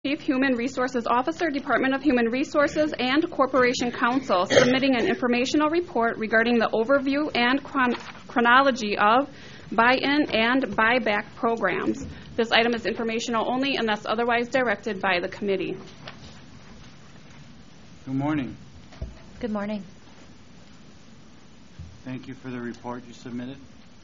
Chief Human Resources Officer, Department of Human Resources, and Corporation Counsel, submitting an informational report regarding the overview and chronology of buy-in and buyback programs. This item is informational only unless otherwise directed by the committee. Good morning. Good morning. Thank you for the report you submitted.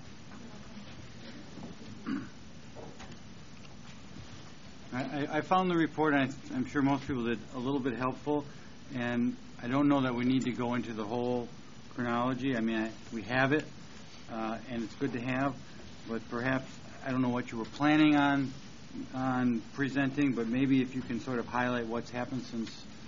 I found the report, and I'm sure most people did, a little bit helpful, and I don't know that we need to go into the whole chronology. I mean, we have it, and it's good to have, but perhaps, I don't know what you were planning on presenting, but maybe if you can sort of highlight what's happened since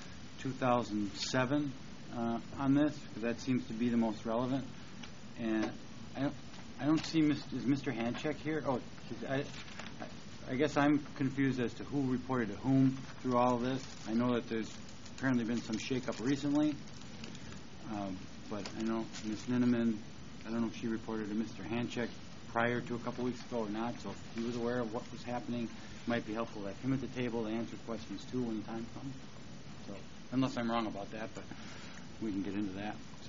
2007 on this, because that seems to be the most relevant. And I don't see, is Mr. Hanchek here? Oh, I guess I'm confused as to who reported to whom through all of this. I know that there's apparently been some shakeup recently, but I know Ms. Ninneman, I don't know if she reported to Mr. Hanchek prior to a couple weeks ago or not, so if he was aware of what was happening, it might be helpful to have him at the table to answer questions too when the time comes. So, unless I'm wrong about that, but we can get into that. So.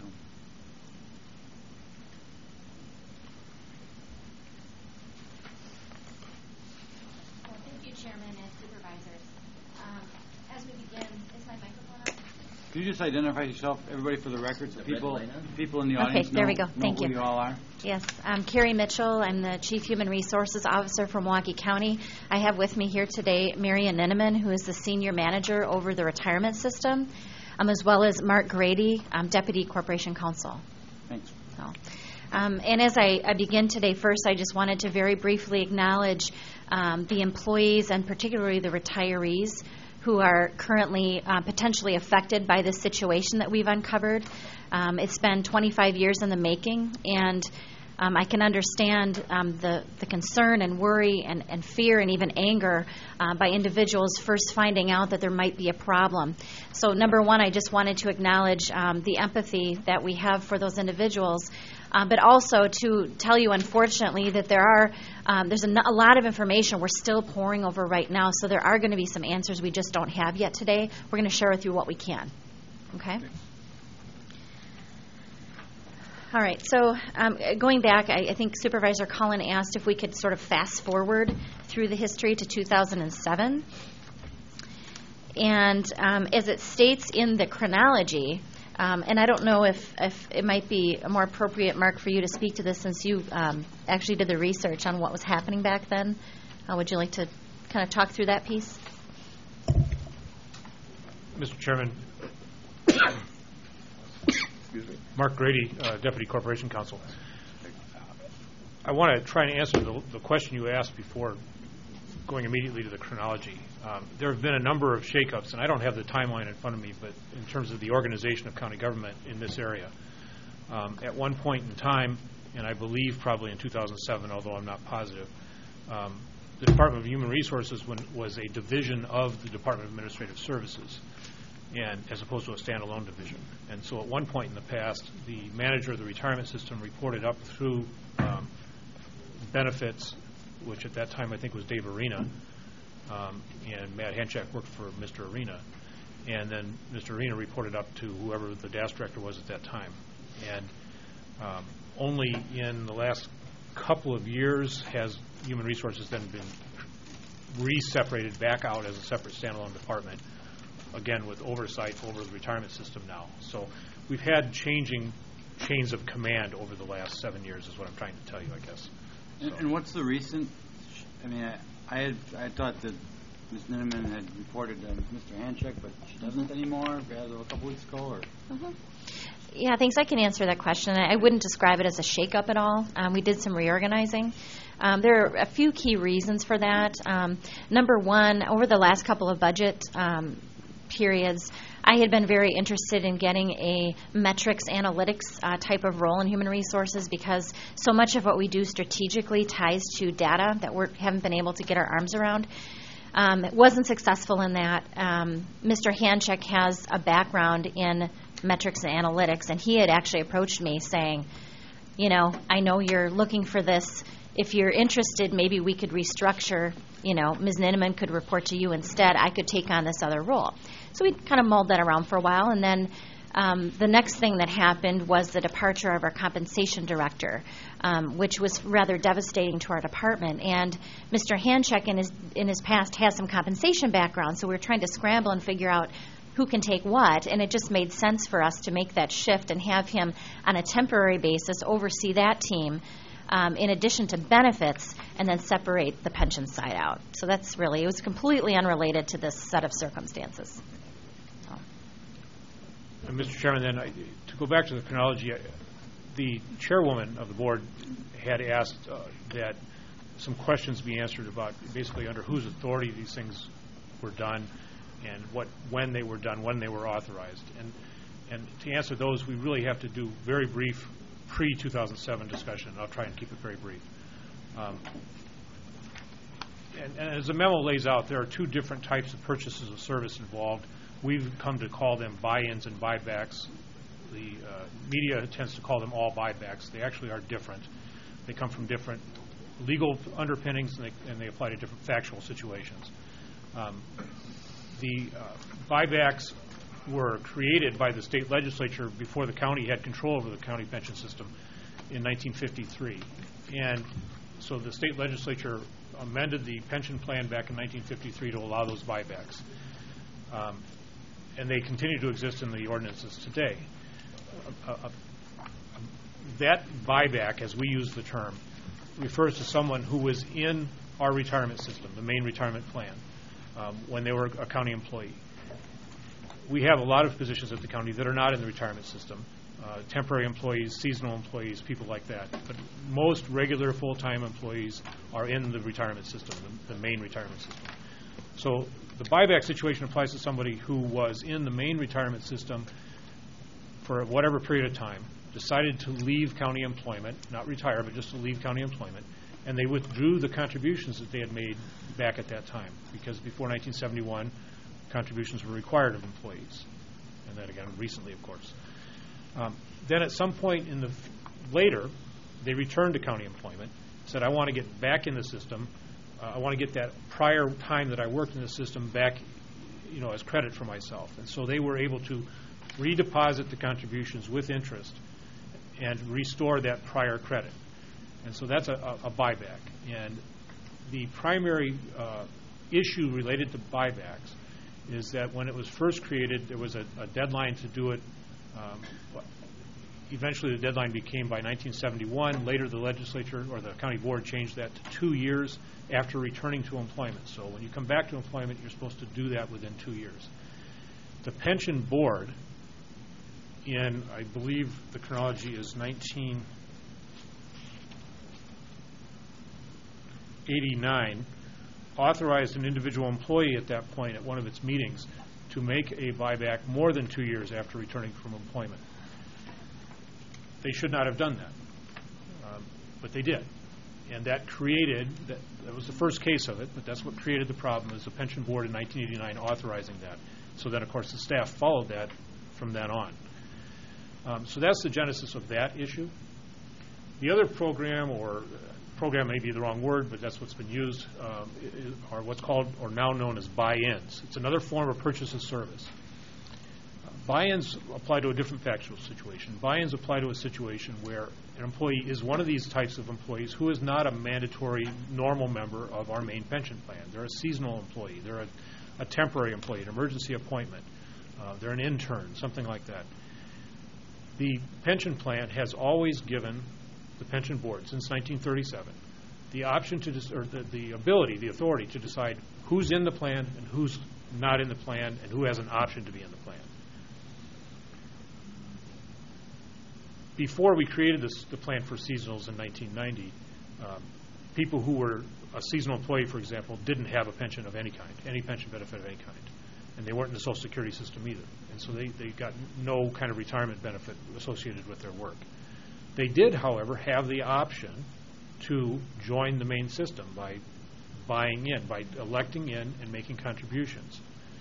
Chairman and supervisors. As we begin, is my microphone on? Could you just identify yourself, everybody, for the record, so people in the audience there we go. know Thank who you. you all are? Yes, I'm Carrie Mitchell. I'm the Chief Human Resources Officer from Milwaukee County. I have with me here today Marion Ninneman, who is the Senior Manager over the retirement system, as well as Mark Grady, Deputy Corporation Counsel. Thanks. So, and as I begin today, first I just wanted to very briefly acknowledge the employees and particularly the retirees who are currently potentially affected by this situation that we've uncovered. It's been 25 years in the making, and I can understand the concern and worry and fear and even anger by individuals first finding out that there might be a problem. So number one, I just wanted to acknowledge the empathy that we have for those individuals, but also to tell you, unfortunately, that there's a lot of information we're still pouring over right now, so there are going to be some answers we just don't have yet today. We're going to share with you what we can. Okay? All right, so going back, I think Supervisor Cullen asked if we could sort of fast forward through the history to 2007. And as it states in the chronology, and I don't know if it might be a more appropriate, Mark, for you to speak to this since you actually did the research on what was happening back then. Would you like to kind of talk through that piece? Mr. Chairman, Mark Grady, Deputy Corporation Counsel. I want to try and answer the question you asked before going immediately to the chronology. There have been a number of shakeups, and I don't have the timeline in front of me, but in terms of the organization of county government in this area. At one point in time, and I believe probably in 2007, although I'm not positive, the Department of Human Resources was a division of the Department of Administrative Services, and as opposed to a standalone division. And so at one point in the past, the manager of the retirement system reported up through benefits, which at that time I think was Dave Arena, and Matt Hanchek worked for Mr. Arena. And then Mr. Arena reported up to whoever the DAS director was at that time. And only in the last couple of years has Human Resources then been re-separated back out as a separate standalone department, again with oversight over the retirement system now. So we've had changing chains of command over the last 7 years is what I'm trying to tell you, I guess. So. And what's the recent, I mean, I thought that Ms. Ninneman had reported to Mr. Hanchek, but she doesn't anymore as of a couple weeks ago? Or? Mm-hmm. Yeah, thanks. I can answer that question. I wouldn't describe it as a shakeup at all. We did some reorganizing. There are a few key reasons for that. Number one, over the last couple of budget periods, I had been very interested in getting a metrics analytics type of role in human resources because so much of what we do strategically ties to data that we haven't been able to get our arms around. Wasn't successful in that. Mr. Hanchek has a background in metrics and analytics, and he had actually approached me saying, you know, I know you're looking for this. If you're interested, maybe we could restructure Ms. Ninneman could report to you instead. I could take on this other role. So we kind of mulled that around for a while, and then the next thing that happened was the departure of our compensation director, which was rather devastating to our department. And Mr. Hanchek in his past has some compensation background, so we were trying to scramble and figure out who can take what, and it just made sense for us to make that shift and have him on a temporary basis oversee that team in addition to benefits, and then separate the pension side out. So that's really, it was completely unrelated to this set of circumstances. Mr. Chairman, then, to go back to the chronology, the chairwoman of the board had asked that some questions be answered about basically under whose authority these things were done and when they were done, when they were authorized. And to answer those, we really have to do very brief pre-2007 discussion. I'll try and keep it very brief. And as the memo lays out, there are two different types of purchases of service involved. We've come to call them buy-ins and buybacks. The media tends to call them all buybacks. They actually are different. They come from different legal underpinnings, and they apply to different factual situations. The buybacks were created by the state legislature before the county had control over the county pension system in 1953. And so the state legislature amended the pension plan back in 1953 to allow those buybacks. And they continue to exist in the ordinances today. That buyback, as we use the term, refers to someone who was in our retirement system, the main retirement plan, when they were a county employee. We have a lot of positions at the county that are not in the retirement system, temporary employees, seasonal employees, people like that. But most regular full-time employees are in the retirement system, the main retirement system. So the buyback situation applies to somebody who was in the main retirement system for whatever period of time, decided to leave county employment, not retire, but just to leave county employment, and they withdrew the contributions that they had made back at that time, because before 1971, contributions were required of employees, and then again recently, of course. Then at some point later, they returned to county employment, said, I want to get back in the system. I want to get that prior time that I worked in the system back, as credit for myself. And so they were able to redeposit the contributions with interest and restore that prior credit. And so that's a buyback. And the primary issue related to buybacks is that when it was first created, there was a deadline to do it. Eventually, the deadline became by 1971. Later, the legislature or the county board changed that to 2 years after returning to employment. So when you come back to employment, you're supposed to do that within 2 years. The pension board, I believe the chronology is 1989, authorized an individual employee at that point at one of its meetings to make a buyback more than 2 years after returning from employment. They should not have done that, but they did. And that was the first case of it, but that's what created the problem, is the pension board in 1989 authorizing that. So then, of course, the staff followed that from then on. So that's the genesis of that issue. The other program, or program may be the wrong word, but that's what's been used, are what's called, or now known as buy-ins. It's another form of purchase of service. Buy-ins apply to a different factual situation. Buy-ins apply to a situation where an employee is one of these types of employees who is not a mandatory normal member of our main pension plan. They're a seasonal employee. They're a temporary employee, an emergency appointment. They're an intern, something like that. The pension plan has always given the pension board, since 1937, the option to, or the ability, the authority to decide who's in the plan and who's not in the plan and who has an option to be in the plan. Before we created the plan for seasonals in 1990, people who were a seasonal employee, for example, didn't have a pension of any kind, any pension benefit of any kind. And they weren't in the Social Security system either. And so they got no kind of retirement benefit associated with their work. They did, however, have the option to join the main system by buying in, by electing in and making contributions.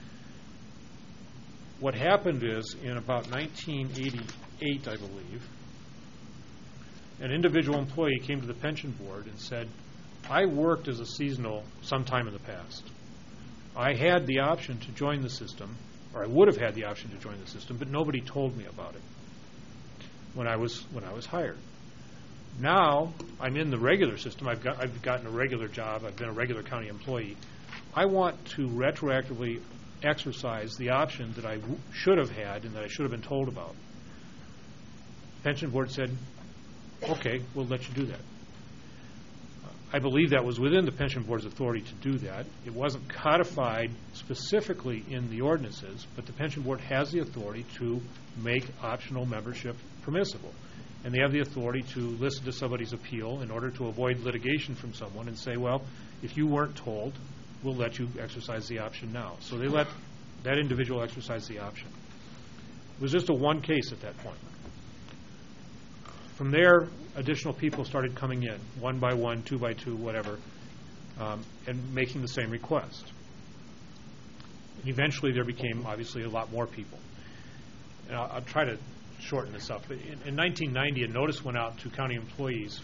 What happened is, in about 1988, I believe, an individual employee came to the pension board and said, I worked as a seasonal sometime in the past. I had the option to join the system, or I would have had the option to join the system, but nobody told me about it when I was hired. Now I'm in the regular system. I've gotten a regular job. I've been a regular county employee. I want to retroactively exercise the option that I should have had and that I should have been told about. Pension board said, okay, we'll let you do that. I believe that was within the pension board's authority to do that. It wasn't codified specifically in the ordinances, but the pension board has the authority to make optional membership permissible. And they have the authority to listen to somebody's appeal in order to avoid litigation from someone and say, well, if you weren't told, we'll let you exercise the option now. So they let that individual exercise the option. It was just a one case at that point. From there, additional people started coming in, 1 by 1, 2 by 2, whatever, and making the same request. And eventually there became, obviously, a lot more people. And I'll try to shorten this up. In 1990, a notice went out to county employees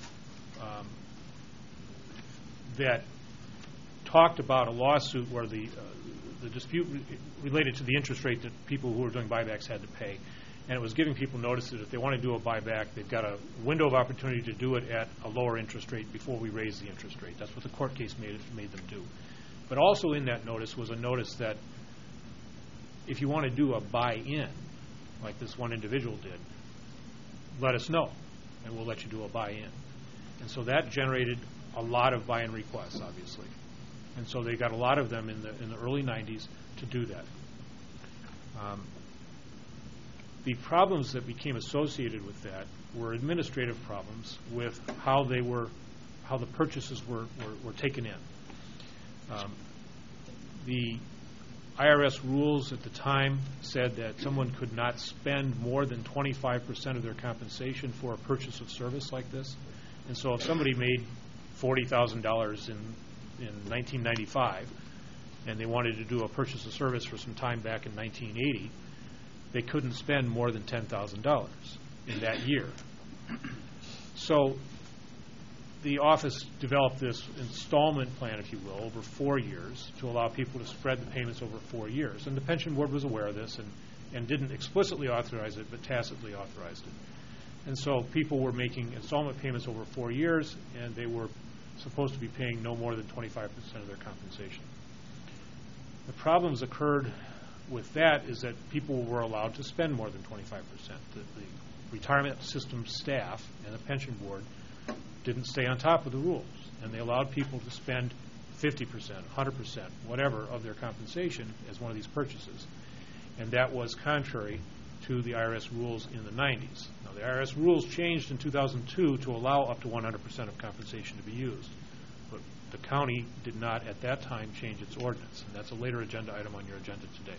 that talked about a lawsuit where the dispute related to the interest rate that people who were doing buybacks had to pay. And it was giving people notice that if they want to do a buyback, they've got a window of opportunity to do it at a lower interest rate before we raise the interest rate. That's what the court case made them do. But also in that notice was a notice that if you want to do a buy-in, like this one individual did, let us know, and we'll let you do a buy-in. And so that generated a lot of buy-in requests, obviously. And so they got a lot of them in the early 90s to do that. The problems that became associated with that were administrative problems with how the purchases were taken in. The IRS rules at the time said that someone could not spend more than 25% of their compensation for a purchase of service like this. And so if somebody made $40,000 in 1995 and they wanted to do a purchase of service for some time back in 1980, they couldn't spend more than $10,000 in that year. So the office developed this installment plan, if you will, over 4 years to allow people to spread the payments over 4 years. And the pension board was aware of this and didn't explicitly authorize it, but tacitly authorized it. And so people were making installment payments over 4 years, and they were supposed to be paying no more than 25% of their compensation. The problems occurred with that is that people were allowed to spend more than 25%. The retirement system staff and the pension board didn't stay on top of the rules, and they allowed people to spend 50%, 100%, whatever of their compensation as one of these purchases. And that was contrary to the IRS rules in the 90s. Now, the IRS rules changed in 2002 to allow up to 100% of compensation to be used. But the county did not at that time change its ordinance, and that's a later agenda item on your agenda today.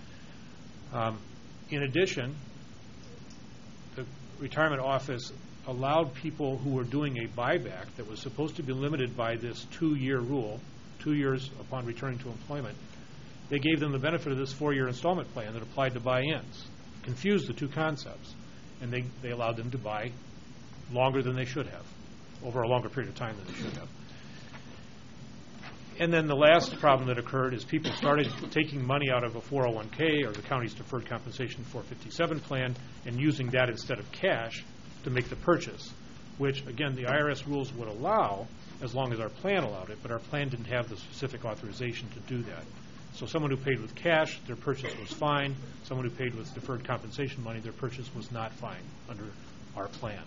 In addition, the retirement office allowed people who were doing a buyback that was supposed to be limited by this 2-year rule, 2 years upon returning to employment. They gave them the benefit of this 4-year installment plan that applied to buy-ins, confused the two concepts, and they allowed them to buy longer than they should have, over a longer period of time than they should have. And then the last problem that occurred is people started taking money out of a 401k or the county's deferred compensation 457 plan and using that instead of cash to make the purchase, which, again, the IRS rules would allow as long as our plan allowed it, but our plan didn't have the specific authorization to do that. So someone who paid with cash, their purchase was fine. Someone who paid with deferred compensation money, their purchase was not fine under our plan.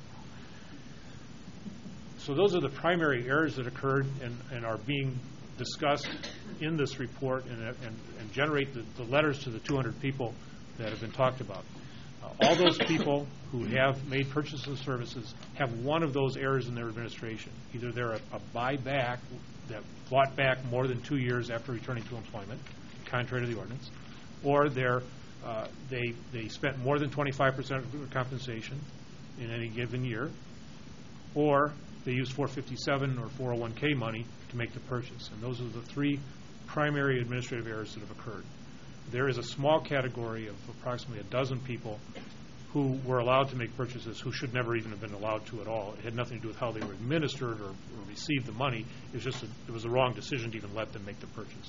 So those are the primary errors that occurred and are being discussed in this report and generate the letters to the 200 people that have been talked about. All those people who have made purchases of services have one of those errors in their administration. Either they're a buyback that bought back more than 2 years after returning to employment, contrary to the ordinance, or they spent more than 25% of their compensation in any given year, or they used 457 or 401k money to make the purchase. And those are the three primary administrative errors that have occurred. There is a small category of approximately a dozen people who were allowed to make purchases who should never even have been allowed to at all. It had nothing to do with how they were administered or received the money. It was just it was the wrong decision to even let them make the purchase.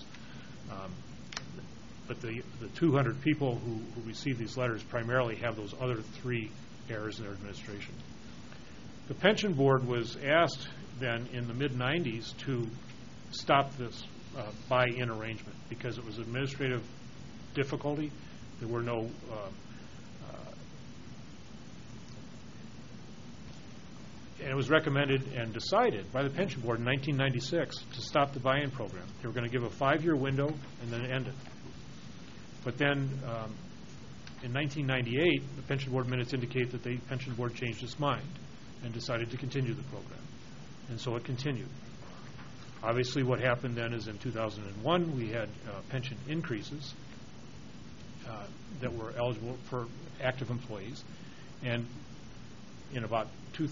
But the 200 people who received these letters primarily have those other 3 errors in their administration. The pension board was asked then in the mid-'90s to stop this buy-in arrangement because it was administrative difficulty. There were no and it was recommended and decided by the pension board in 1996 to stop the buy-in program. They were going to give a 5-year window and then end it. But then in 1998, the pension board minutes indicate that the pension board changed its mind and decided to continue the program. And so it continued. Obviously, what happened then is in 2001, we had pension increases that were eligible for active employees. And in about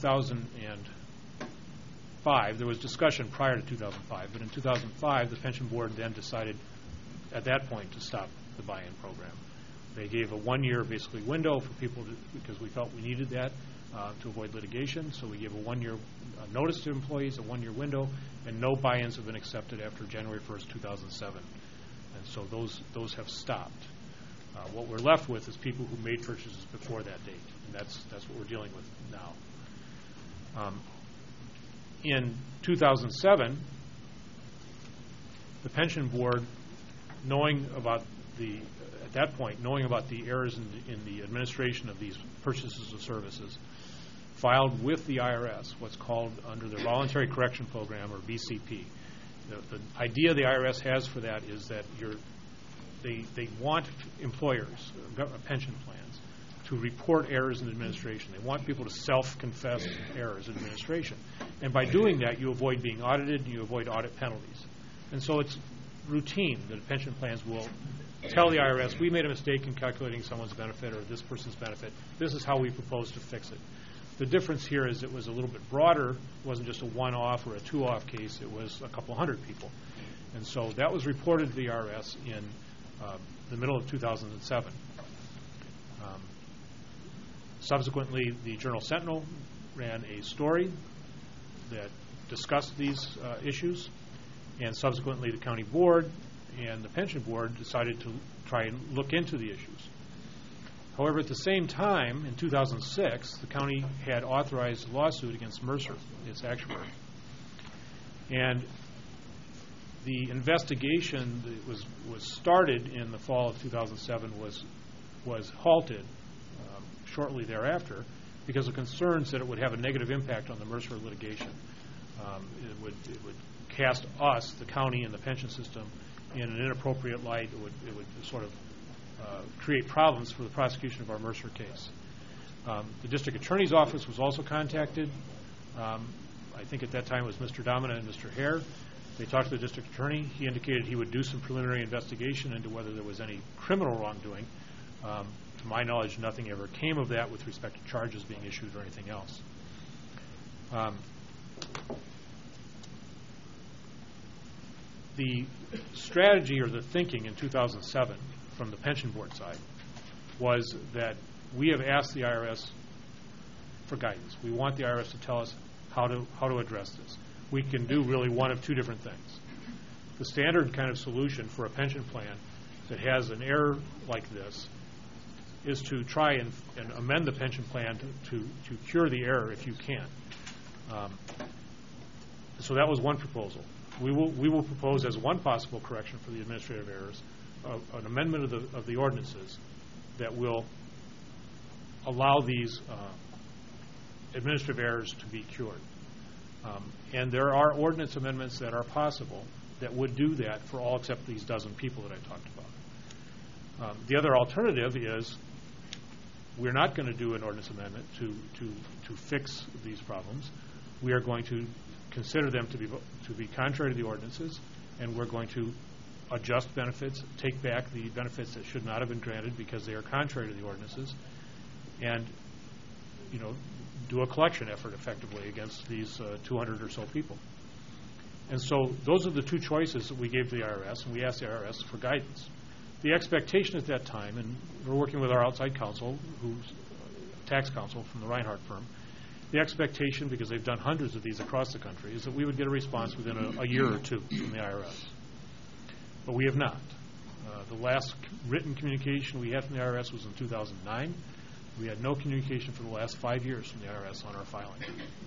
2005, there was discussion prior to 2005, but in 2005, the pension board then decided at that point to stop the buy-in program. They gave a 1-year basically window for people because we felt we needed that to avoid litigation. So we gave a 1-year notice to employees, a 1-year window, and no buy-ins have been accepted after January 1st, 2007. And so those have stopped. What we're left with is people who made purchases before that date, and that's what we're dealing with now. In 2007, the pension board, knowing about the errors in the administration of these purchases of services, filed with the IRS what's called under the Voluntary Correction Program, or VCP. The idea the IRS has for that is that they want employers, pension plans, to report errors in administration. They want people to self-confess errors in administration. And by doing that, you avoid being audited and you avoid audit penalties. And so it's routine that pension plans will tell the IRS, we made a mistake in calculating someone's benefit or this person's benefit. This is how we propose to fix it. The difference here is it was a little bit broader. It wasn't just a one-off or a two-off case. It was a couple hundred people. And so that was reported to the IRS in the middle of 2007. Subsequently, the Journal Sentinel ran a story that discussed these issues, and subsequently the county board and the pension board decided to try and look into the issues. However, at the same time, in 2006, the county had authorized a lawsuit against Mercer, its actuary. And the investigation that was started in the fall of 2007 was halted shortly thereafter because of concerns that it would have a negative impact on the Mercer litigation. It would cast us, the county and the pension system, in an inappropriate light. It would sort of create problems for the prosecution of our Mercer case. The district attorney's office was also contacted. I think at that time it was Mr. Domina and Mr. Hare. They talked to the district attorney. He indicated he would do some preliminary investigation into whether there was any criminal wrongdoing. To my knowledge, nothing ever came of that with respect to charges being issued or anything else. The strategy or the thinking in 2007 from the pension board side was that we have asked the IRS for guidance. We want the IRS to tell us how to address this. We can do really one of two different things. The standard kind of solution for a pension plan that has an error like this is to try and amend the pension plan to cure the error if you can. So that was one proposal. We will propose as one possible correction for the administrative errors an amendment of the ordinances that will allow these administrative errors to be cured. And there are ordinance amendments that are possible that would do that for all except these dozen people that I talked about. The other alternative is we're not going to do an ordinance amendment to fix these problems. We are going to consider them to be contrary to the ordinances, and we're going to adjust benefits, take back the benefits that should not have been granted because they are contrary to the ordinances, and do a collection effort effectively against these 200 or so people. And so those are the two choices that we gave to the IRS, and we asked the IRS for guidance. The expectation at that time, and we're working with our outside counsel, who's tax counsel from the Reinhardt firm. The expectation, because they've done hundreds of these across the country, is that we would get a response within a year or two from the IRS. But we have not. The last written communication we had from the IRS was in 2009. We had no communication for the last 5 years from the IRS on our filing.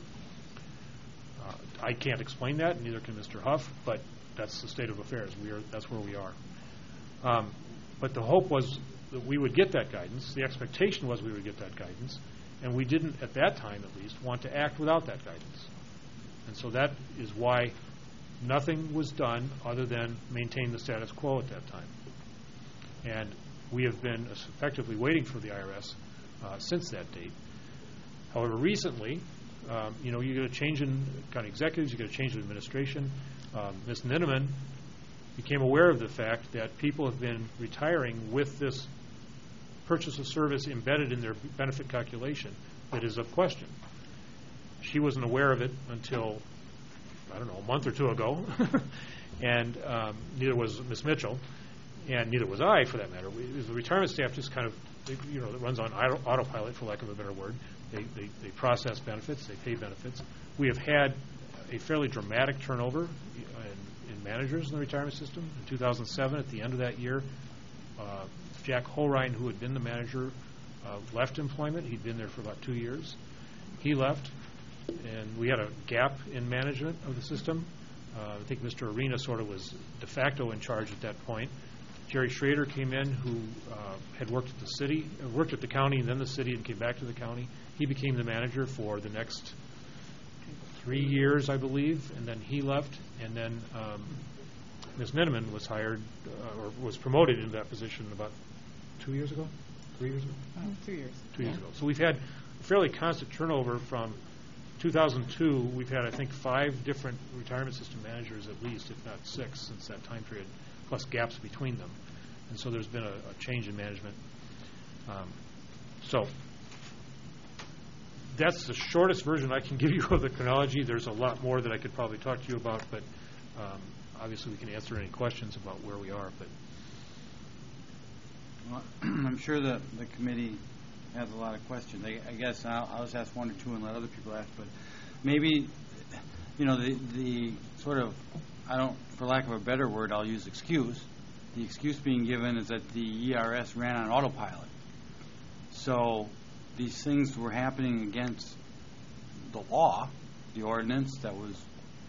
I can't explain that, and neither can Mr. Huff, but that's the state of affairs. That's where we are. But the hope was that we would get that guidance. The expectation was we would get that guidance, and we didn't, at that time at least, want to act without that guidance. And so that is why nothing was done other than maintain the status quo at that time. And we have been effectively waiting for the IRS since that date. However, recently, you get a change in county executives, you get a change in administration. Ms. Ninneman became aware of the fact that people have been retiring with this purchase of service embedded in their benefit calculation that is of question. She wasn't aware of it until, I don't know, a month or two ago, and neither was Ms. Mitchell, and neither was I, for that matter. The retirement staff just kind of, it runs on autopilot, for lack of a better word. They process benefits, they pay benefits. We have had a fairly dramatic turnover in managers in the retirement system. In 2007, at the end of that year, Jack Holrein, who had been the manager, left employment. He'd been there for about 2 years. He left, and we had a gap in management of the system. I think Mr. Arena sort of was de facto in charge at that point. Jerry Schrader came in, who had worked at the city, worked at the county, and then the city, and came back to the county. He became the manager for the next 3 years, I believe, and then he left. And then Ms. Ninneman was hired, or was promoted into that position about 2 years ago? 3 years ago? 2 years. 2 years ago. So we've had fairly constant turnover from 2002. We've had, I think, 5 different retirement system managers at least, if not 6, since that time period, plus gaps between them. And so there's been a change in management. So that's the shortest version I can give you of the chronology. There's a lot more that I could probably talk to you about, but obviously we can answer any questions about where we are. But well, I'm sure the committee has a lot of questions. I guess I'll just ask one or two and let other people ask. But maybe, the sort of, for lack of a better word, I'll use excuse. The excuse being given is that the ERS ran on autopilot. So these things were happening against the law, the ordinance that was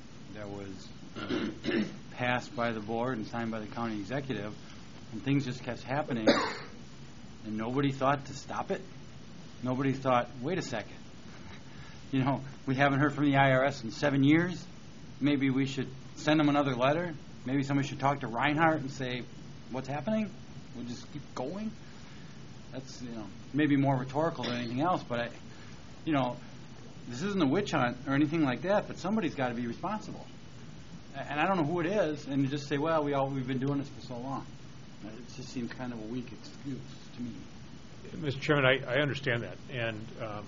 passed by the board and signed by the county executive, and things just kept happening, and nobody thought to stop it. Nobody thought, wait a second, we haven't heard from the IRS in 7 years. Maybe we should send them another letter. Maybe somebody should talk to Reinhardt and say, what's happening? We'll just keep going. That's, maybe more rhetorical than anything else, but this isn't a witch hunt or anything like that, but somebody's got to be responsible. And I don't know who it is, and you just say, well, we've been doing this for so long. It just seems kind of a weak excuse to me. Mr. Chairman, I understand that, and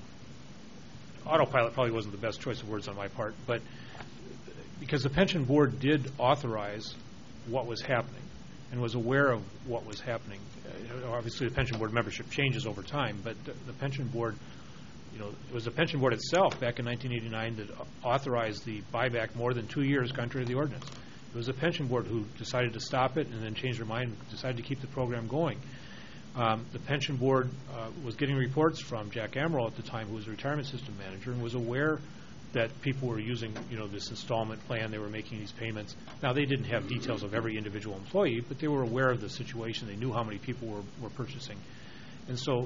autopilot probably wasn't the best choice of words on my part, but because the pension board did authorize what was happening and was aware of what was happening. Obviously, the pension board membership changes over time, but the pension board, it was the pension board itself back in 1989 that authorized the buyback more than 2 years contrary to the ordinance. It was the pension board who decided to stop it and then changed their mind and decided to keep the program going. The pension board was getting reports from Jack Amaral at the time, who was a retirement system manager, and was aware that people were using, this installment plan. They were making these payments. Now, they didn't have details of every individual employee, but they were aware of the situation. They knew how many people were purchasing. And so,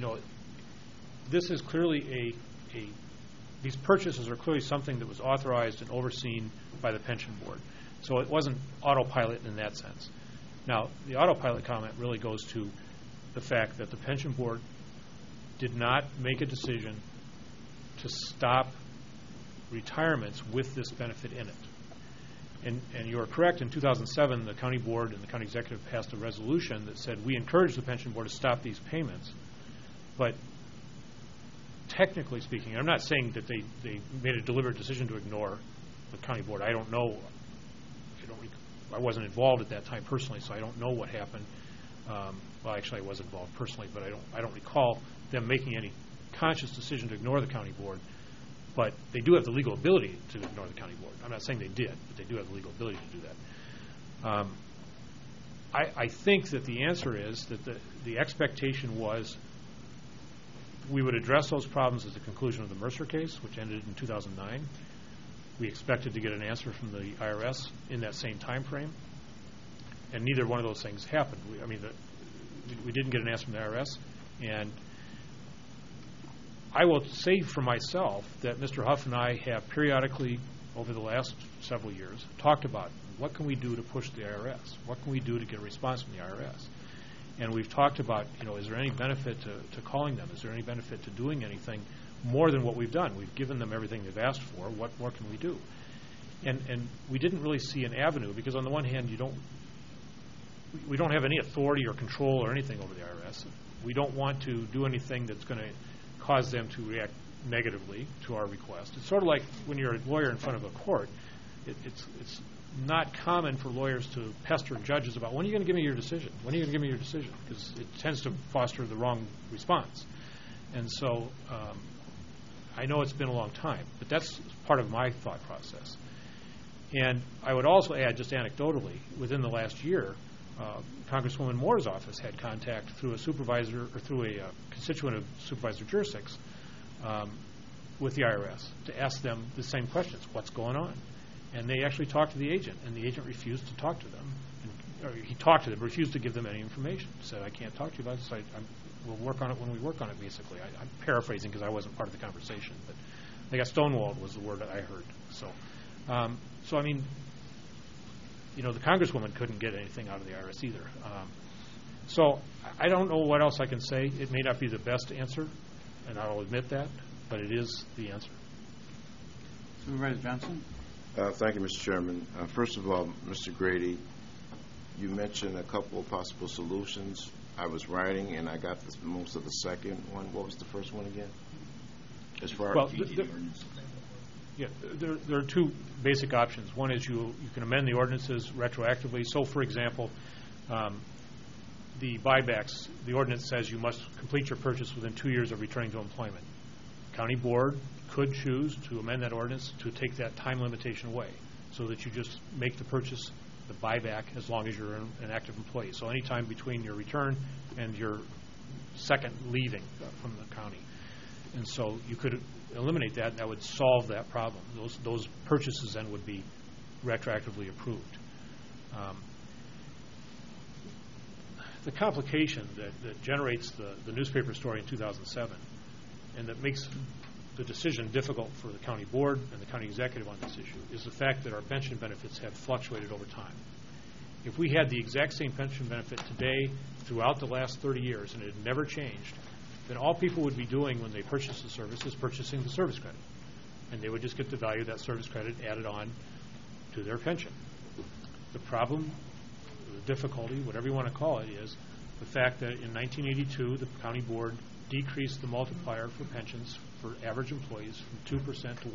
this is clearly these purchases are clearly something that was authorized and overseen by the pension board. So it wasn't autopilot in that sense. Now, the autopilot comment really goes to the fact that the pension board did not make a decision to stop retirements with this benefit in it. And you are correct, in 2007, the county board and the county executive passed a resolution that said we encourage the pension board to stop these payments. But technically speaking, I'm not saying that they made a deliberate decision to ignore the county board. I don't know. I wasn't involved at that time personally, so I don't know what happened. Well, actually, I was involved personally, but I don't recall them making any conscious decision to ignore the county board, but they do have the legal ability to ignore the county board. I'm not saying they did, but they do have the legal ability to do that. I think that the answer is that the expectation was we would address those problems at the conclusion of the Mercer case, which ended in 2009. We expected to get an answer from the IRS in that same time frame, and neither one of those things happened. We didn't get an answer from the IRS, and I will say for myself that Mr. Huff and I have periodically, over the last several years, talked about what can we do to push the IRS? What can we do to get a response from the IRS? And we've talked about, is there any benefit to calling them? Is there any benefit to doing anything more than what we've done? We've given them everything they've asked for. What more can we do? And we didn't really see an avenue because, on the one hand, we don't have any authority or control or anything over the IRS. We don't want to do anything that's going to cause them to react negatively to our request. It's sort of like when you're a lawyer in front of a court. It's not common for lawyers to pester judges about, when are you going to give me your decision? When are you going to give me your decision? Because it tends to foster the wrong response. And so I know it's been a long time, but that's part of my thought process. And I would also add, just anecdotally, within the last year, Congresswoman Moore's office had contact through a supervisor or through a constituent of Supervisor Jursic's with the IRS to ask them the same questions. What's going on? And they actually talked to the agent, and the agent refused to talk to them. Or he talked to them, refused to give them any information. Said, I can't talk to you about this. We'll work on it when we work on it, basically. I'm paraphrasing because I wasn't part of the conversation. But they got stonewalled was the word that I heard. So I mean, the Congresswoman couldn't get anything out of the IRS either. So I don't know what else I can say. It may not be the best answer, and I'll admit that, but it is the answer. Supervisor Johnson? Thank you, Mr. Chairman. First of all, Mr. Grady, you mentioned a couple of possible solutions. I was writing, and I got most of the second one. What was the first one again? As far as there are two basic options. One is you can amend the ordinances retroactively. So, for example, the buybacks, the ordinance says you must complete your purchase within 2 years of returning to employment. County board could choose to amend that ordinance to take that time limitation away so that you just make the purchase, the buyback, as long as you're an active employee. So any time between your return and your second leaving from the county. And so you could eliminate that, and that would solve that problem. Those purchases then would be retroactively approved. The complication that generates the newspaper story in 2007 and that makes the decision difficult for the county board and the county executive on this issue is the fact that our pension benefits have fluctuated over time. If we had the exact same pension benefit today throughout the last 30 years and it had never changed, then all people would be doing when they purchase the service is purchasing the service credit. And they would just get the value of that service credit added on to their pension. The problem, the difficulty, whatever you want to call it, is the fact that in 1982 the county board decreased the multiplier for pensions for average employees from 2% to 1.5%.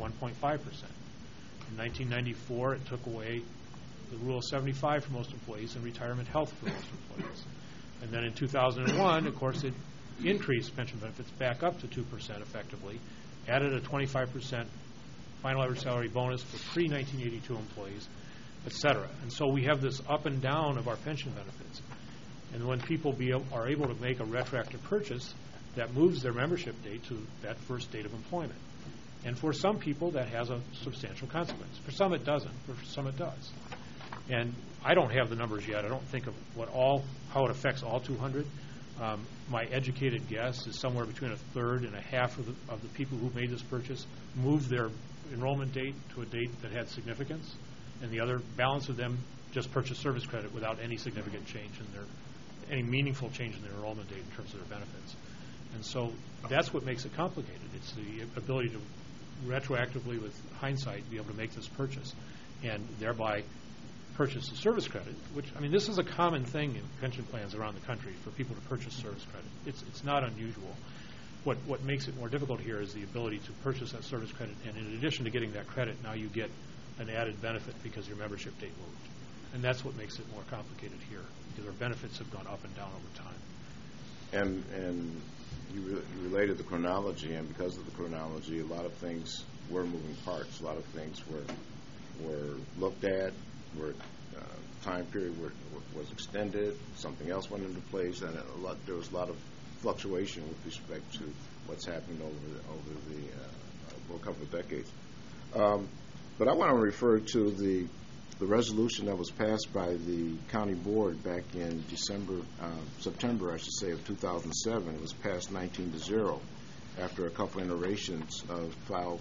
In 1994, it took away the Rule 75 for most employees and retirement health for most employees. And then in 2001, of course, it increased pension benefits back up to 2% effectively, added a 25% final average salary bonus for pre-1982 employees, et cetera. And so we have this up and down of our pension benefits. And when people are able to make a retroactive purchase, that moves their membership date to that first date of employment. And for some people, that has a substantial consequence. For some, it doesn't. For some, it does. And I don't have the numbers yet. I don't think of how it affects all 200. My educated guess is somewhere between a third and a half of the people who made this purchase moved their enrollment date to a date that had significance, and the other balance of them just purchased service credit without any significant change any meaningful change in their enrollment date in terms of their benefits. And so that's what makes it complicated. It's the ability to retroactively, with hindsight, be able to make this purchase and thereby purchase the service credit, which, I mean, this is a common thing in pension plans around the country for people to purchase service credit. It's not unusual. What makes it more difficult here is the ability to purchase that service credit, and in addition to getting that credit, now you get an added benefit because your membership date moved. And that's what makes it more complicated here, because our benefits have gone up and down over time. And you related the chronology, and because of the chronology, a lot of things were moving parts. A lot of things were looked at, were time period was extended, something else went into place, and there was a lot of fluctuation with respect to what's happened over a couple of decades. But I want to refer to the resolution that was passed by the county board back in September, I should say, of 2007. It was passed 19-0 after a couple iterations of file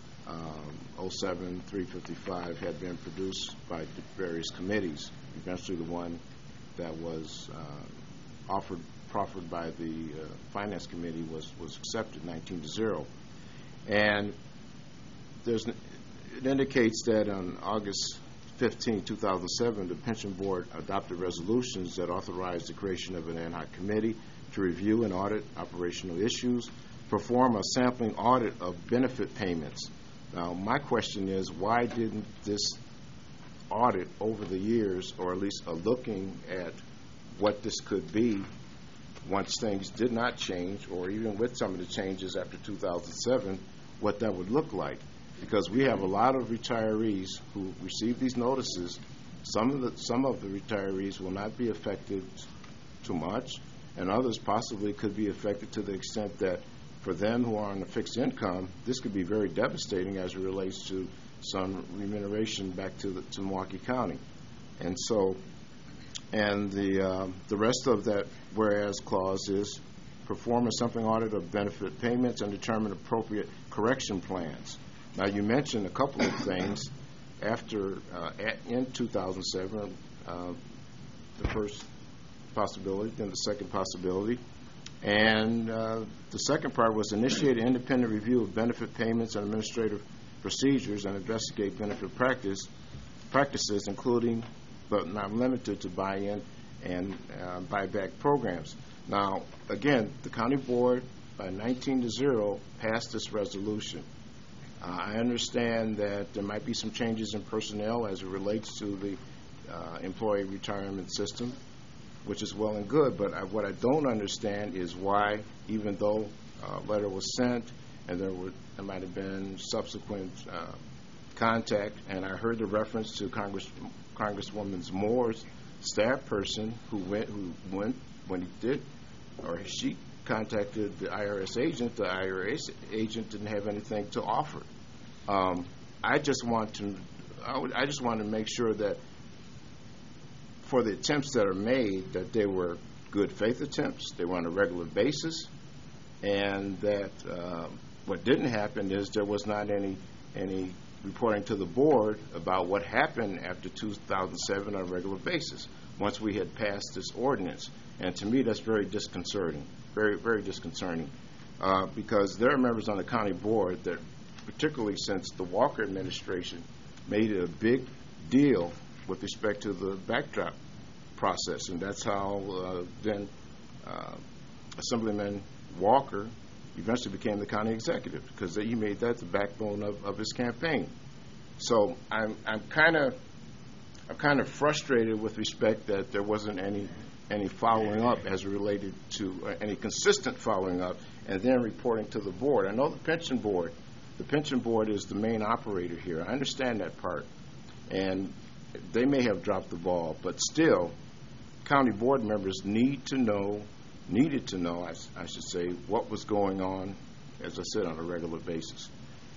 07-355 had been produced by the various committees. Eventually, the one that was proffered by the Finance Committee was accepted 19-0. And it indicates that on August 15, 2007, the Pension Board adopted resolutions that authorized the creation of an ad hoc committee to review and audit operational issues, perform a sampling audit of benefit payments. Now, my question is, why didn't this audit over the years, or at least a looking at what this could be once things did not change, or even with some of the changes after 2007, what that would look like? Because we have a lot of retirees who receive these notices. Some of the retirees will not be affected too much, and others possibly could be affected to the extent that for them who are on a fixed income, this could be very devastating as it relates to some remuneration back to Milwaukee County. And so, and the rest of that whereas clause is perform a sampling audit of benefit payments and determine appropriate correction plans. Now, you mentioned a couple of things after in 2007, the first possibility, then the second possibility. And the second part was initiate an independent review of benefit payments and administrative procedures and investigate benefit practices, including but not limited to buy-in and buyback programs. Now, again, the county board by 19-0 passed this resolution. I understand that there might be some changes in personnel as it relates to the employee retirement system, which is well and good, but what I don't understand is why, even though a letter was sent and there might have been subsequent contact, and I heard the reference to Congresswoman Moore's staff person who went when he did, or she contacted the IRS agent. The IRS agent didn't have anything to offer. I just want to make sure that for the attempts that are made, that they were good faith attempts, they were on a regular basis, and that what didn't happen is there was not any reporting to the board about what happened after 2007 on a regular basis once we had passed this ordinance. And to me, that's very disconcerting, very, very disconcerting, because there are members on the county board that, particularly since the Walker administration made it a big deal with respect to the backdrop process, and that's how then Assemblyman Walker eventually became the county executive, because he made that the backbone of his campaign. So I'm kind of frustrated with respect that there wasn't any following up as related to any consistent following up and then reporting to the board. I know the pension board is the main operator here. I understand that part, and they may have dropped the ball, but still, county board members needed to know, I should say, what was going on, as I said, on a regular basis.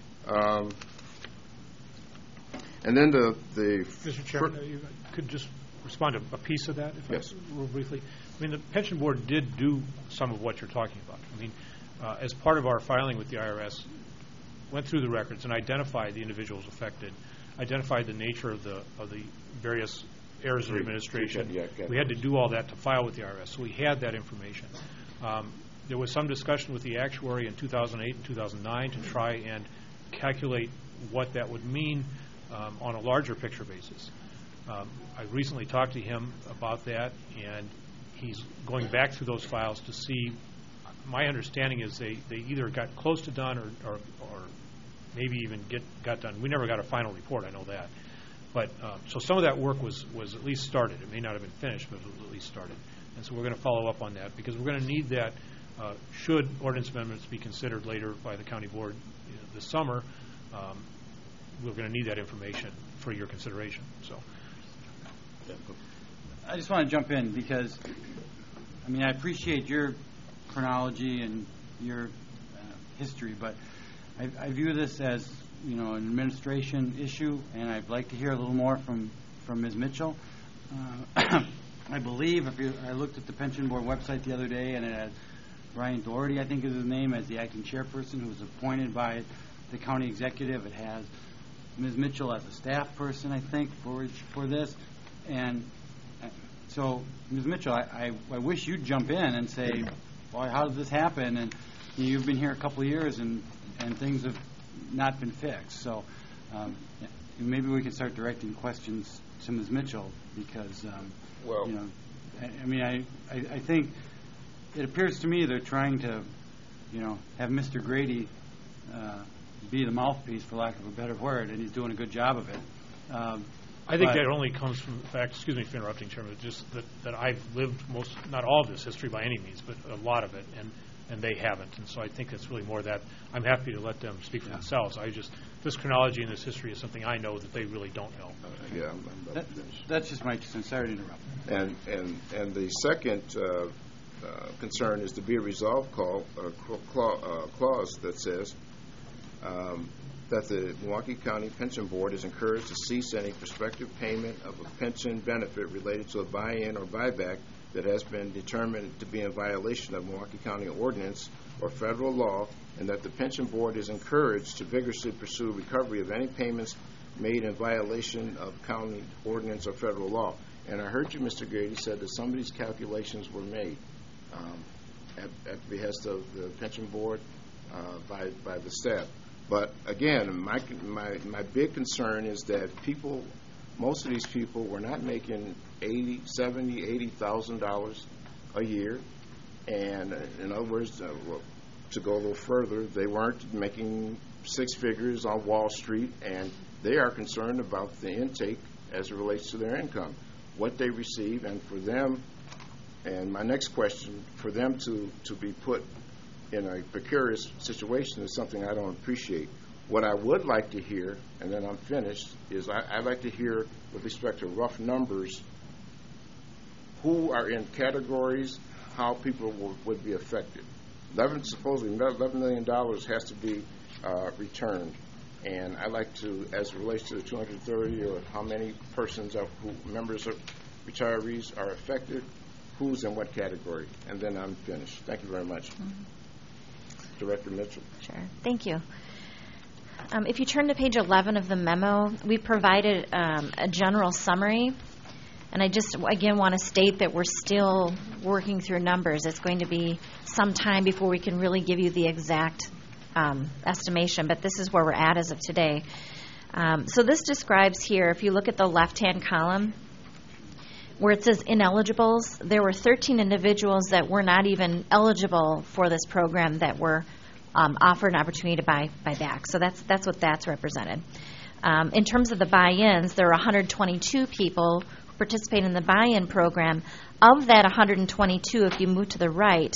And then the Mr. Chairman, you could just respond to a piece of that, if yes, real briefly. I mean, the pension board did do some of what you're talking about. I mean, as part of our filing with the IRS, went through the records and identified the individuals affected, identified the nature of the various errors of administration. We had to do all that to file with the IRS, so we had that information. There was some discussion with the actuary in 2008 and 2009 to try and calculate what that would mean on a larger picture basis. I recently talked to him about that, and he's going back through those files to see. My understanding is they either got close to done or maybe even got done. We never got a final report, I know that. But so some of that work was at least started. It may not have been finished, but it was at least started. And so we're going to follow up on that, because we're going to need that should ordinance amendments be considered later by the county board this summer, we're going to need that information for your consideration. So, I just want to jump in because, I mean, I appreciate your chronology and your history, but I view this as, you know, an administration issue, and I'd like to hear a little more from Ms. Mitchell. I believe, I looked at the pension board website the other day, and it had Brian Doherty, I think is his name, as the acting chairperson who was appointed by the county executive. It has Ms. Mitchell as a staff person, I think, for this. And so, Ms. Mitchell, I wish you'd jump in and say, well, how did this happen? And you've been here a couple of years, and things have not been fixed. So maybe we could start directing questions to Ms. Mitchell because, you know, I mean, I think it appears to me they're trying to, you know, have Mr. Grady be the mouthpiece, for lack of a better word, and he's doing a good job of it. I think that only comes from the fact, excuse me for interrupting, Chairman, just that I've lived not all of this history by any means, but a lot of it, and they haven't. And so I think it's really more that I'm happy to let them speak for themselves. This chronology and this history is something I know that they really don't know. Yeah, that's just my 2 cents. Sorry to interrupt. And the second concern is to be a resolved clause that says that the Milwaukee County Pension Board is encouraged to cease any prospective payment of a pension benefit related to a buy-in or buyback that has been determined to be in violation of Milwaukee County ordinance or federal law, and that the Pension Board is encouraged to vigorously pursue recovery of any payments made in violation of county ordinance or federal law. And I heard you, Mr. Grady, said that some of these calculations were made at the behest of the Pension Board by the staff. But again, my big concern is that most of these people were not making $70,000, $80,000 a year, and in other words, to go a little further, they weren't making 6 figures on Wall Street, and they are concerned about the intake as it relates to their income, what they receive, and for them. And my next question, for them to be put in a precarious situation is something I don't appreciate. What I would like to hear, and then I'm finished, is I'd like to hear, with respect to rough numbers, who are in categories, how people would be affected. Supposedly $11 million has to be returned. And I'd like to, as it relates to the 230 or how many persons, members of retirees are affected, who's in what category. And then I'm finished. Thank you very much. Mm-hmm. Director Mitchell. Sure. Thank you. If you turn to page 11 of the memo, we provided a general summary. And I just, again, want to state that we're still working through numbers. It's going to be some time before we can really give you the exact estimation, but this is where we're at as of today. So this describes here, if you look at the left-hand column, where it says ineligibles, there were 13 individuals that were not even eligible for this program that were offered an opportunity to buy back. So that's what that's represented. In terms of the buy-ins, there are 122 people who participate in the buy-in program. Of that 122, if you move to the right,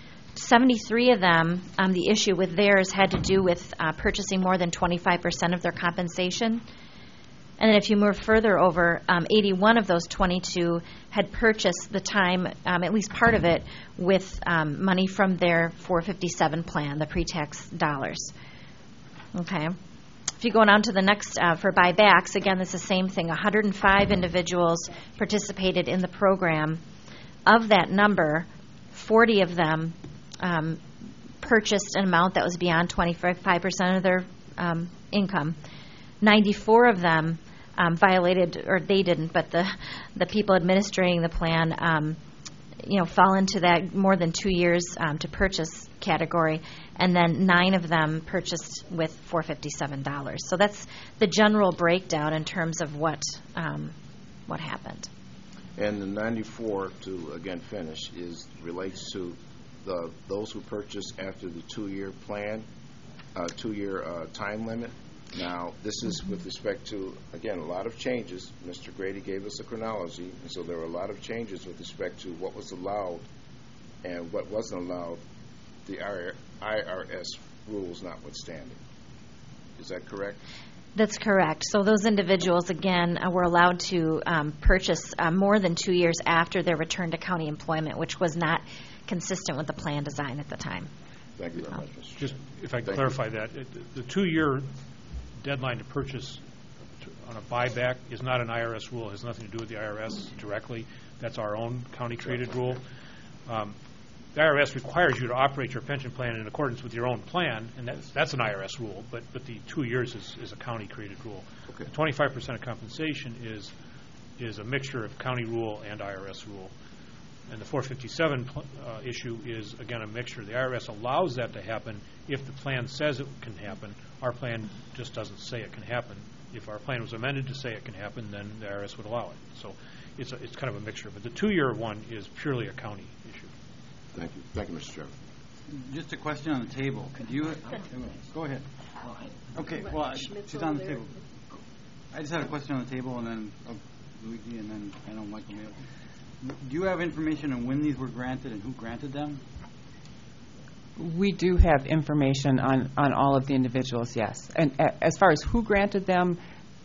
73 of them, the issue with theirs had to do with purchasing more than 25% of their compensation. And then if you move further over, 81 of those 22 had purchased the time, at least part of it, with money from their 457 plan, the pre-tax dollars. Okay. If you go down to the next for buybacks, again, it's the same thing. 105 individuals participated in the program. Of that number, 40 of them purchased an amount that was beyond 25% of their income. 94 of them violated, or they didn't, but the people administering the plan, fall into that more than 2 years to purchase category, and then 9 of them purchased with $457. So that's the general breakdown in terms of what happened. And the 94, to again finish, relates to those who purchased after the 2-year plan, 2-year time limit. Now, this is with respect to, again, a lot of changes. Mr. Grady gave us a chronology, and so there were a lot of changes with respect to what was allowed and what wasn't allowed the IRS rules notwithstanding. Is that correct? That's correct. So those individuals, again, were allowed to purchase more than 2 years after their return to county employment, which was not consistent with the plan design at the time. Thank you very much, Mr. Just Chairman. if I can Thank clarify that, the 2-year deadline to purchase on a buyback is not an IRS rule. It has nothing to do with the IRS directly. That's our own county-created rule. The IRS requires you to operate your pension plan in accordance with your own plan, and that's an IRS rule, but the 2 years is a county-created rule. Okay. The 25% of compensation is a mixture of county rule and IRS rule. And the 457 issue is, again, a mixture. The IRS allows that to happen if the plan says it can happen. Our plan just doesn't say it can happen. If our plan was amended to say it can happen, then the IRS would allow it. So it's kind of a mixture. But the 2-year one is purely a county issue. Thank you. Thank you, Mr. Chairman. Just a question on the table. Could you go ahead? Okay. Well, she's on the table. I just had a question on the table, and then Luigi, and then I know Michael Mayo. Do you have information on when these were granted and who granted them? We do have information on all of the individuals, yes. And as far as who granted them,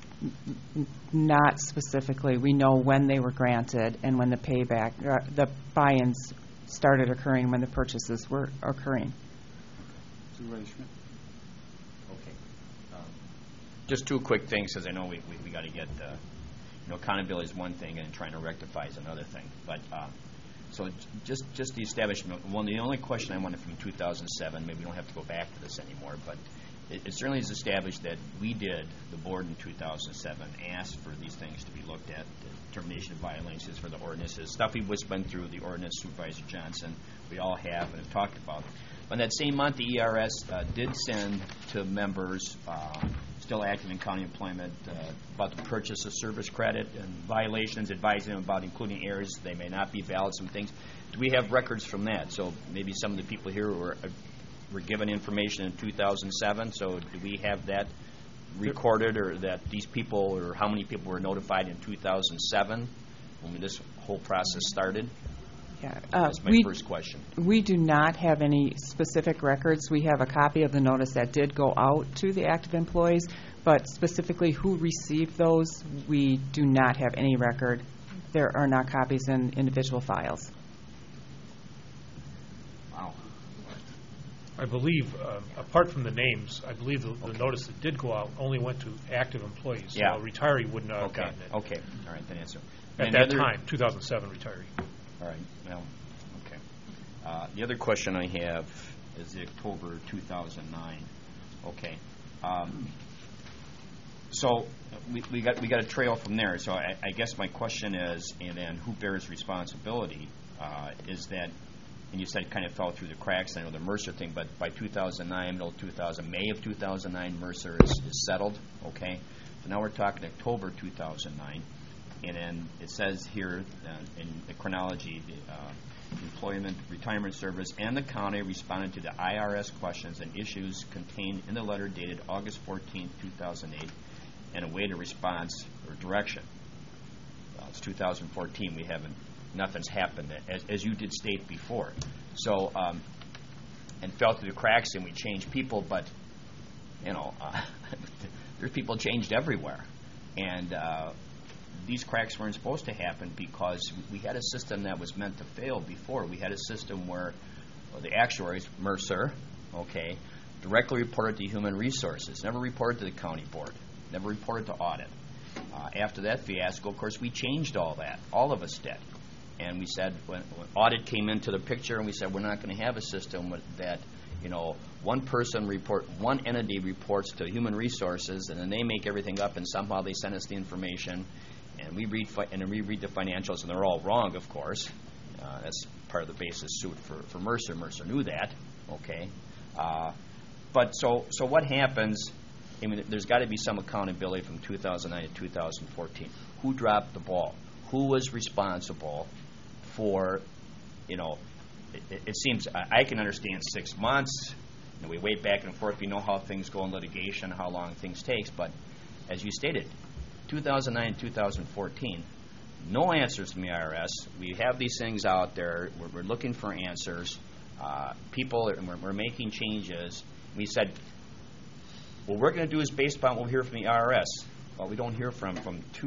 not specifically. We know when they were granted and when the payback, the buy-ins started occurring, when the purchases were occurring. Supervisor Schmidt. Okay. Just two quick things, because I know we got to get, accountability is one thing and trying to rectify is another thing. But so just the establishment. Well, the only question I wanted from 2007, maybe we don't have to go back to this anymore, but it certainly is established that we did, the board in 2007, asked for these things to be looked at, the termination of violations for the ordinances, stuff we just went through, the ordinance, Supervisor Johnson, we all have and have talked about. But that same month, the ERS did send to members still active in county employment about the purchase of service credit and violations, advising them about including errors they may not be valid, some things. Do we have records from that? So maybe some of the people here were given information in 2007, so do we have that recorded, or that these people, or how many people were notified in 2007 when this whole process started? Yeah. That's my first question. We do not have any specific records. We have a copy of the notice that did go out to the active employees, but specifically who received those, we do not have any record. There are not copies in individual files. Wow. I believe, apart from the names, I believe the notice that did go out only went to active employees. Yeah. So a retiree would not have Okay. gotten it. Okay. All right. Then answer. At And that the other- time, 2007 retiree. All right. Well, okay. The other question I have is the October 2009. Okay. So we got a trail from there. So I guess my question is, and then who bears responsibility? Is that, and you said it kind of fell through the cracks. I know the Mercer thing, but by 2009, middle 2000, May of 2009, Mercer is settled. Okay. So now we're talking October 2009. And then it says here in the chronology, the Employment Retirement Service and the county responded to the IRS questions and issues contained in the letter dated August 14, 2008, and awaited a response or direction. It's 2014. Nothing's happened, as you did state before. So, and fell through the cracks, and we changed people, but, there's people changed everywhere. And these cracks weren't supposed to happen because we had a system that was meant to fail before. We had a system where the actuaries, Mercer, directly reported to Human Resources, never reported to the county board, never reported to audit. After that fiasco, of course, we changed all that. All of us did. And we said, when audit came into the picture, and we said, we're not going to have a system that, one entity reports to Human Resources, and then they make everything up, and somehow they send us the information. And we read the financials, and they're all wrong, of course. That's part of the basis suit for Mercer. Mercer knew that, but so what happens? I mean, there's got to be some accountability from 2009 to 2014. Who dropped the ball? Who was responsible for? It seems I can understand 6 months. We wait back and forth. We know how things go in litigation, how long things takes. But as you stated, 2009, 2014, no answers from the IRS. We have these things out there. We're looking for answers. people, and we're making changes. We said, what we're going to do is based upon what we hear from the IRS. Well, we don't hear from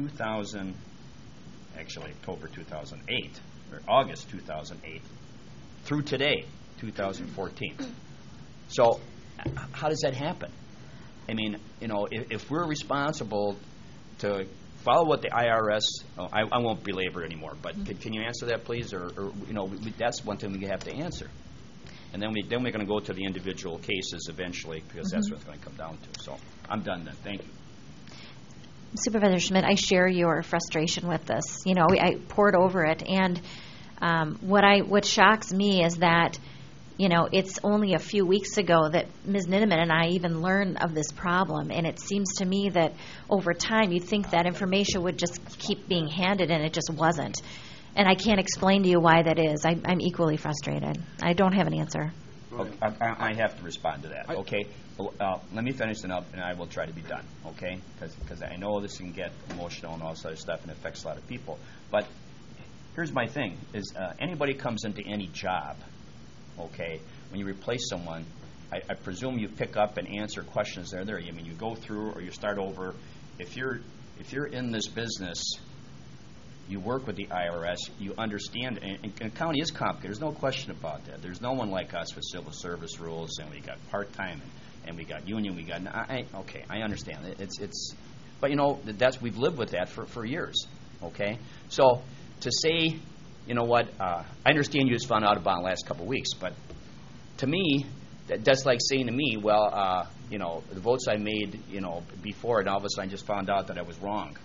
October 2008, or August 2008, through today, 2014. So how does that happen? I mean, if we're responsible to follow what the IRS, I won't belabor it anymore, but can you answer that, please? Or that's one thing we have to answer. And then we're going to go to the individual cases eventually, because that's what it's going to come down to. So I'm done then. Thank you. Supervisor Schmidt, I share your frustration with this. I poured over it, and what shocks me is that, it's only a few weeks ago that Ms. Nineman and I even learned of this problem, and it seems to me that over time you'd think that information would just keep being handed, and it just wasn't. And I can't explain to you why that is. I'm equally frustrated. I don't have an answer. Okay, I have to respond to that, okay? Let me finish it up, and I will try to be done, okay? Because I know this can get emotional and all this other stuff, and it affects a lot of people. But here's my thing, is anybody comes into any job, okay, when you replace someone, I presume you pick up and answer questions that are there. I mean, you go through or you start over. If you're in this business, you work with the IRS, you understand, and the county is complicated. There's no question about that. There's no one like us with civil service rules, and we got part-time, and we got union, we got, okay, I understand. But we've lived with that for years, okay? So to say, I understand you just found out about it in the last couple of weeks, but to me, that's like saying to me, well, the votes I made, before, and all of a sudden I just found out that I was wrong.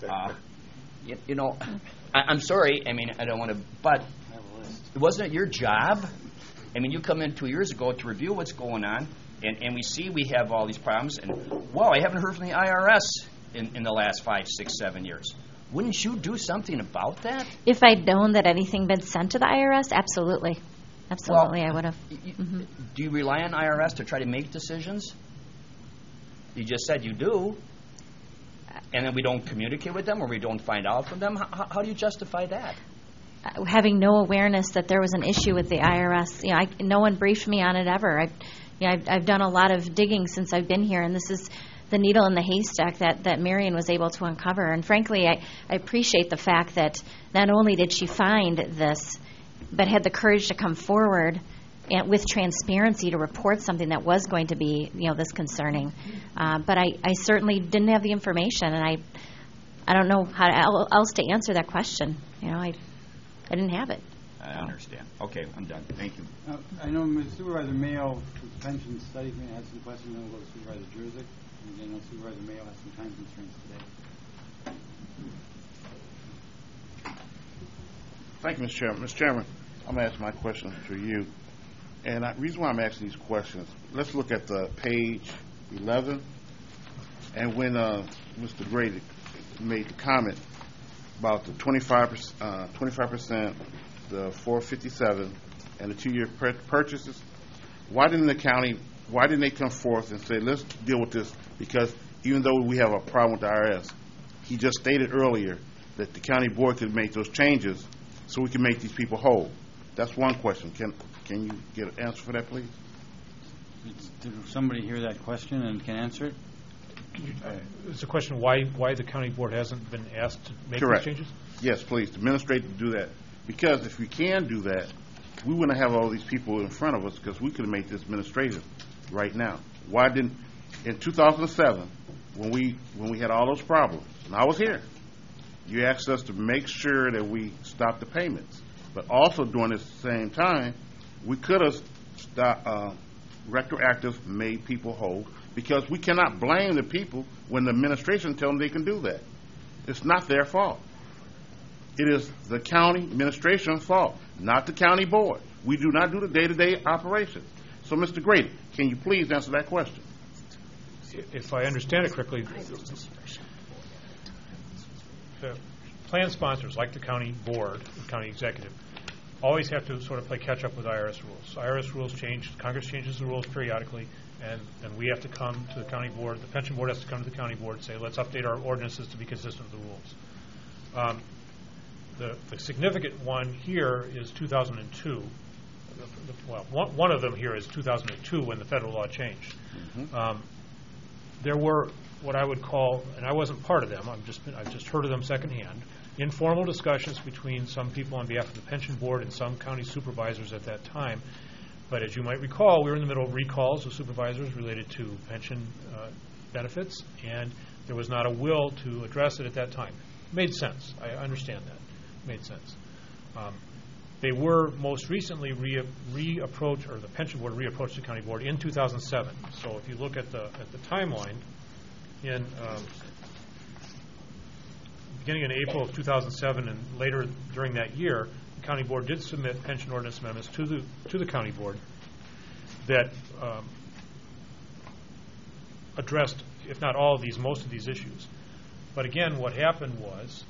I'm sorry. I mean, I don't want to, but wasn't it your job? I mean, you come in 2 years ago to review what's going on, and we see we have all these problems, and, I haven't heard from the IRS in the last 5, 6, 7 years. Wouldn't you do something about that? If I'd known that anything been sent to the IRS, absolutely. Absolutely, I would have. Do you rely on IRS to try to make decisions? You just said you do. And then we don't communicate with them, or we don't find out from them? How do you justify that? Having no awareness that there was an issue with the IRS. No one briefed me on it ever. I've done a lot of digging since I've been here, and this is the needle in the haystack that Marion was able to uncover. And frankly, I appreciate the fact that not only did she find this, but had the courage to come forward and with transparency to report something that was going to be, this concerning. But I certainly didn't have the information, and I don't know how else to answer that question. I didn't have it. I understand. Okay, I'm done. Thank you. I know Supervisor Mayo, with the pension study committee, had some questions. Then we'll go to Supervisor Jurzik. And then I know Supervisor Mayo has some time constraints today. Thank you, Mr. Chairman. Mr. Chairman, I'm going to ask my questions to you. And the reason why I'm asking these questions, let's look at the page 11. And when Mr. Grady made the comment about the 25%, the 457, and the 2-year purchases, why didn't they come forth and say, let's deal with this? Because even though we have a problem with the IRS, he just stated earlier that the county board could make those changes so we can make these people whole. That's one question. Can you get an answer for that, please? Did somebody hear that question and can answer it? It's a question why the county board hasn't been asked to make Correct. these changes? Yes, please. The administrator to do that. Because if we can do that, we wouldn't have all these people in front of us, because we could have made this administrative right now. Why didn't, in 2007, when we had all those problems, and I was here, you asked us to make sure that we stopped the payments. But also during this same time, we could have stopped, retroactive made people whole, because we cannot blame the people when the administration tells them they can do that. It's not their fault. It is the county administration's fault, not the county board. We do not do the day-to-day operations. So, Mr. Grady, can you please answer that question? If I understand it correctly, the plan sponsors, like the county board, the county executive, always have to sort of play catch-up with IRS rules. IRS rules change. Congress changes the rules periodically, and we have to come to the county board. The pension board has to come to the county board and say, let's update our ordinances to be consistent with the rules. The significant one here is 2002. one of them here is 2002 when the federal law changed. There were what I would call, and I wasn't part of them, I've just heard of them secondhand, informal discussions between some people on behalf of the pension board and some county supervisors at that time. But as you might recall, we were in the middle of recalls of supervisors related to pension benefits, and there was not a will to address it at that time. It made sense. I understand that. It made sense. They were most recently reapproached, or the pension board reapproached the county board in 2007. So if you look at the timeline, in beginning in April of 2007 and later during that year, the county board did submit pension ordinance amendments to the county board that addressed, if not all of these, most of these issues. But again, what happened was,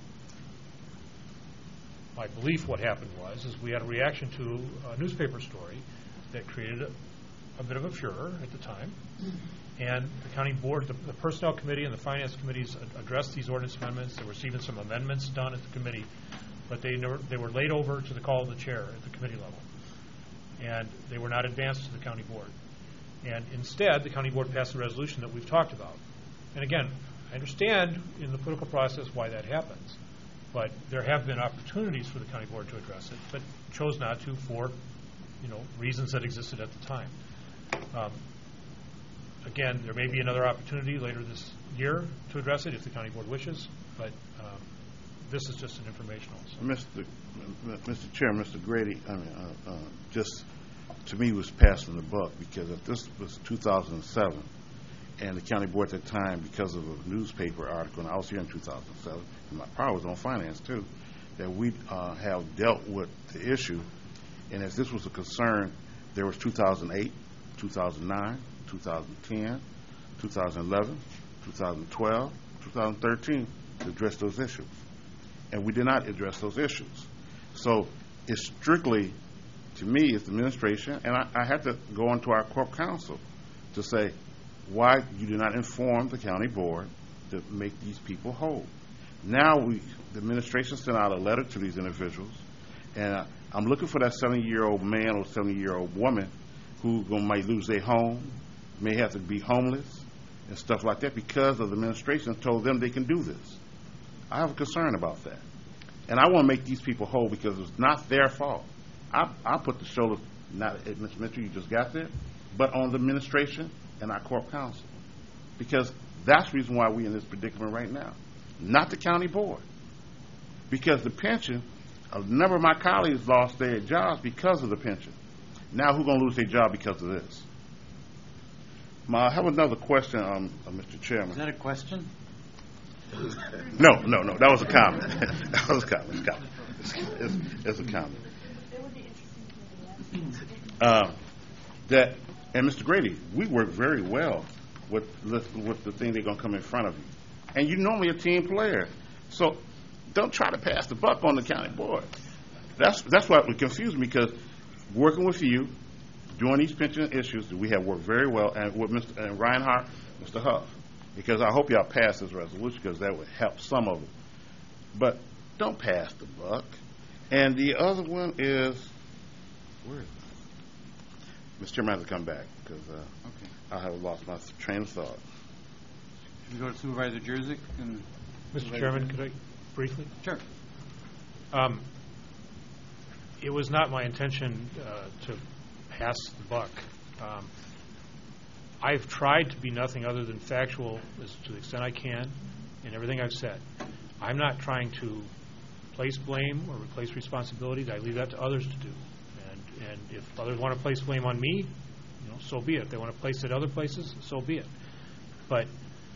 my belief what happened was, is we had a reaction to a newspaper story that created a bit of a furor at the time. And the county board, the personnel committee and the finance committees addressed these ordinance amendments. There was even some amendments done at the committee, but they were laid over to the call of the chair at the committee level. And they were not advanced to the county board. And instead, the county board passed a resolution that we've talked about. And again, I understand in the political process why that happens. But there have been opportunities for the county board to address it, but chose not to for, reasons that existed at the time. Again, there may be another opportunity later this year to address it if the county board wishes, but this is just an informational. So. Mr. Chair, Mr. Grady, just to me was passing the buck, because if this was 2007 and the county board at the time, because of a newspaper article, and I was here in 2007, and my power was on finance too, that we have dealt with the issue, and as this was a concern, there was 2008, 2009, 2010, 2011, 2012, 2013 to address those issues. And we did not address those issues. So it's strictly, to me, it's the administration, and I had to go into our corp council to say, why you do not inform the county board to make these people whole. Now the administration sent out a letter to these individuals, and I'm looking for that 70-year-old man or 70-year-old woman who might lose their home, may have to be homeless and stuff like that because of the administration told them they can do this. I have a concern about that. And I want to make these people whole because it's not their fault. I put the shoulder, not at Mr. Mitchell, you just got there, but on the administration and our corp council. Because that's the reason why we're in this predicament right now. Not the county board. Because the pension, a number of my colleagues lost their jobs because of the pension. Now who's going to lose their job because of this? I have another question, Mr. Chairman. Is that a question? No, that was a comment. That was a comment. It's a comment. And Mr. Grady, we work very well with the thing they're going to come in front of you. And you're normally a team player. So don't try to pass the buck on the county board. That's what would confuse me, because working with you, doing these pension issues, we have worked very well, and with Mr. Reinhardt, Mr. Huff, because I hope y'all pass this resolution, because that would help some of them. But don't pass the buck. And the other one is, where is it? Mr. Chairman, I have to come back, because I have lost my train of thought. Should we go to Supervisor Jerzyk? Mr. Chairman, could I briefly? Sure. It was not my intention to pass the buck. I've tried to be nothing other than factual as to the extent I can in everything I've said. I'm not trying to place blame or replace responsibilities. I leave that to others to do. And if others want to place blame on me, so be it. If they want to place it other places, so be it. But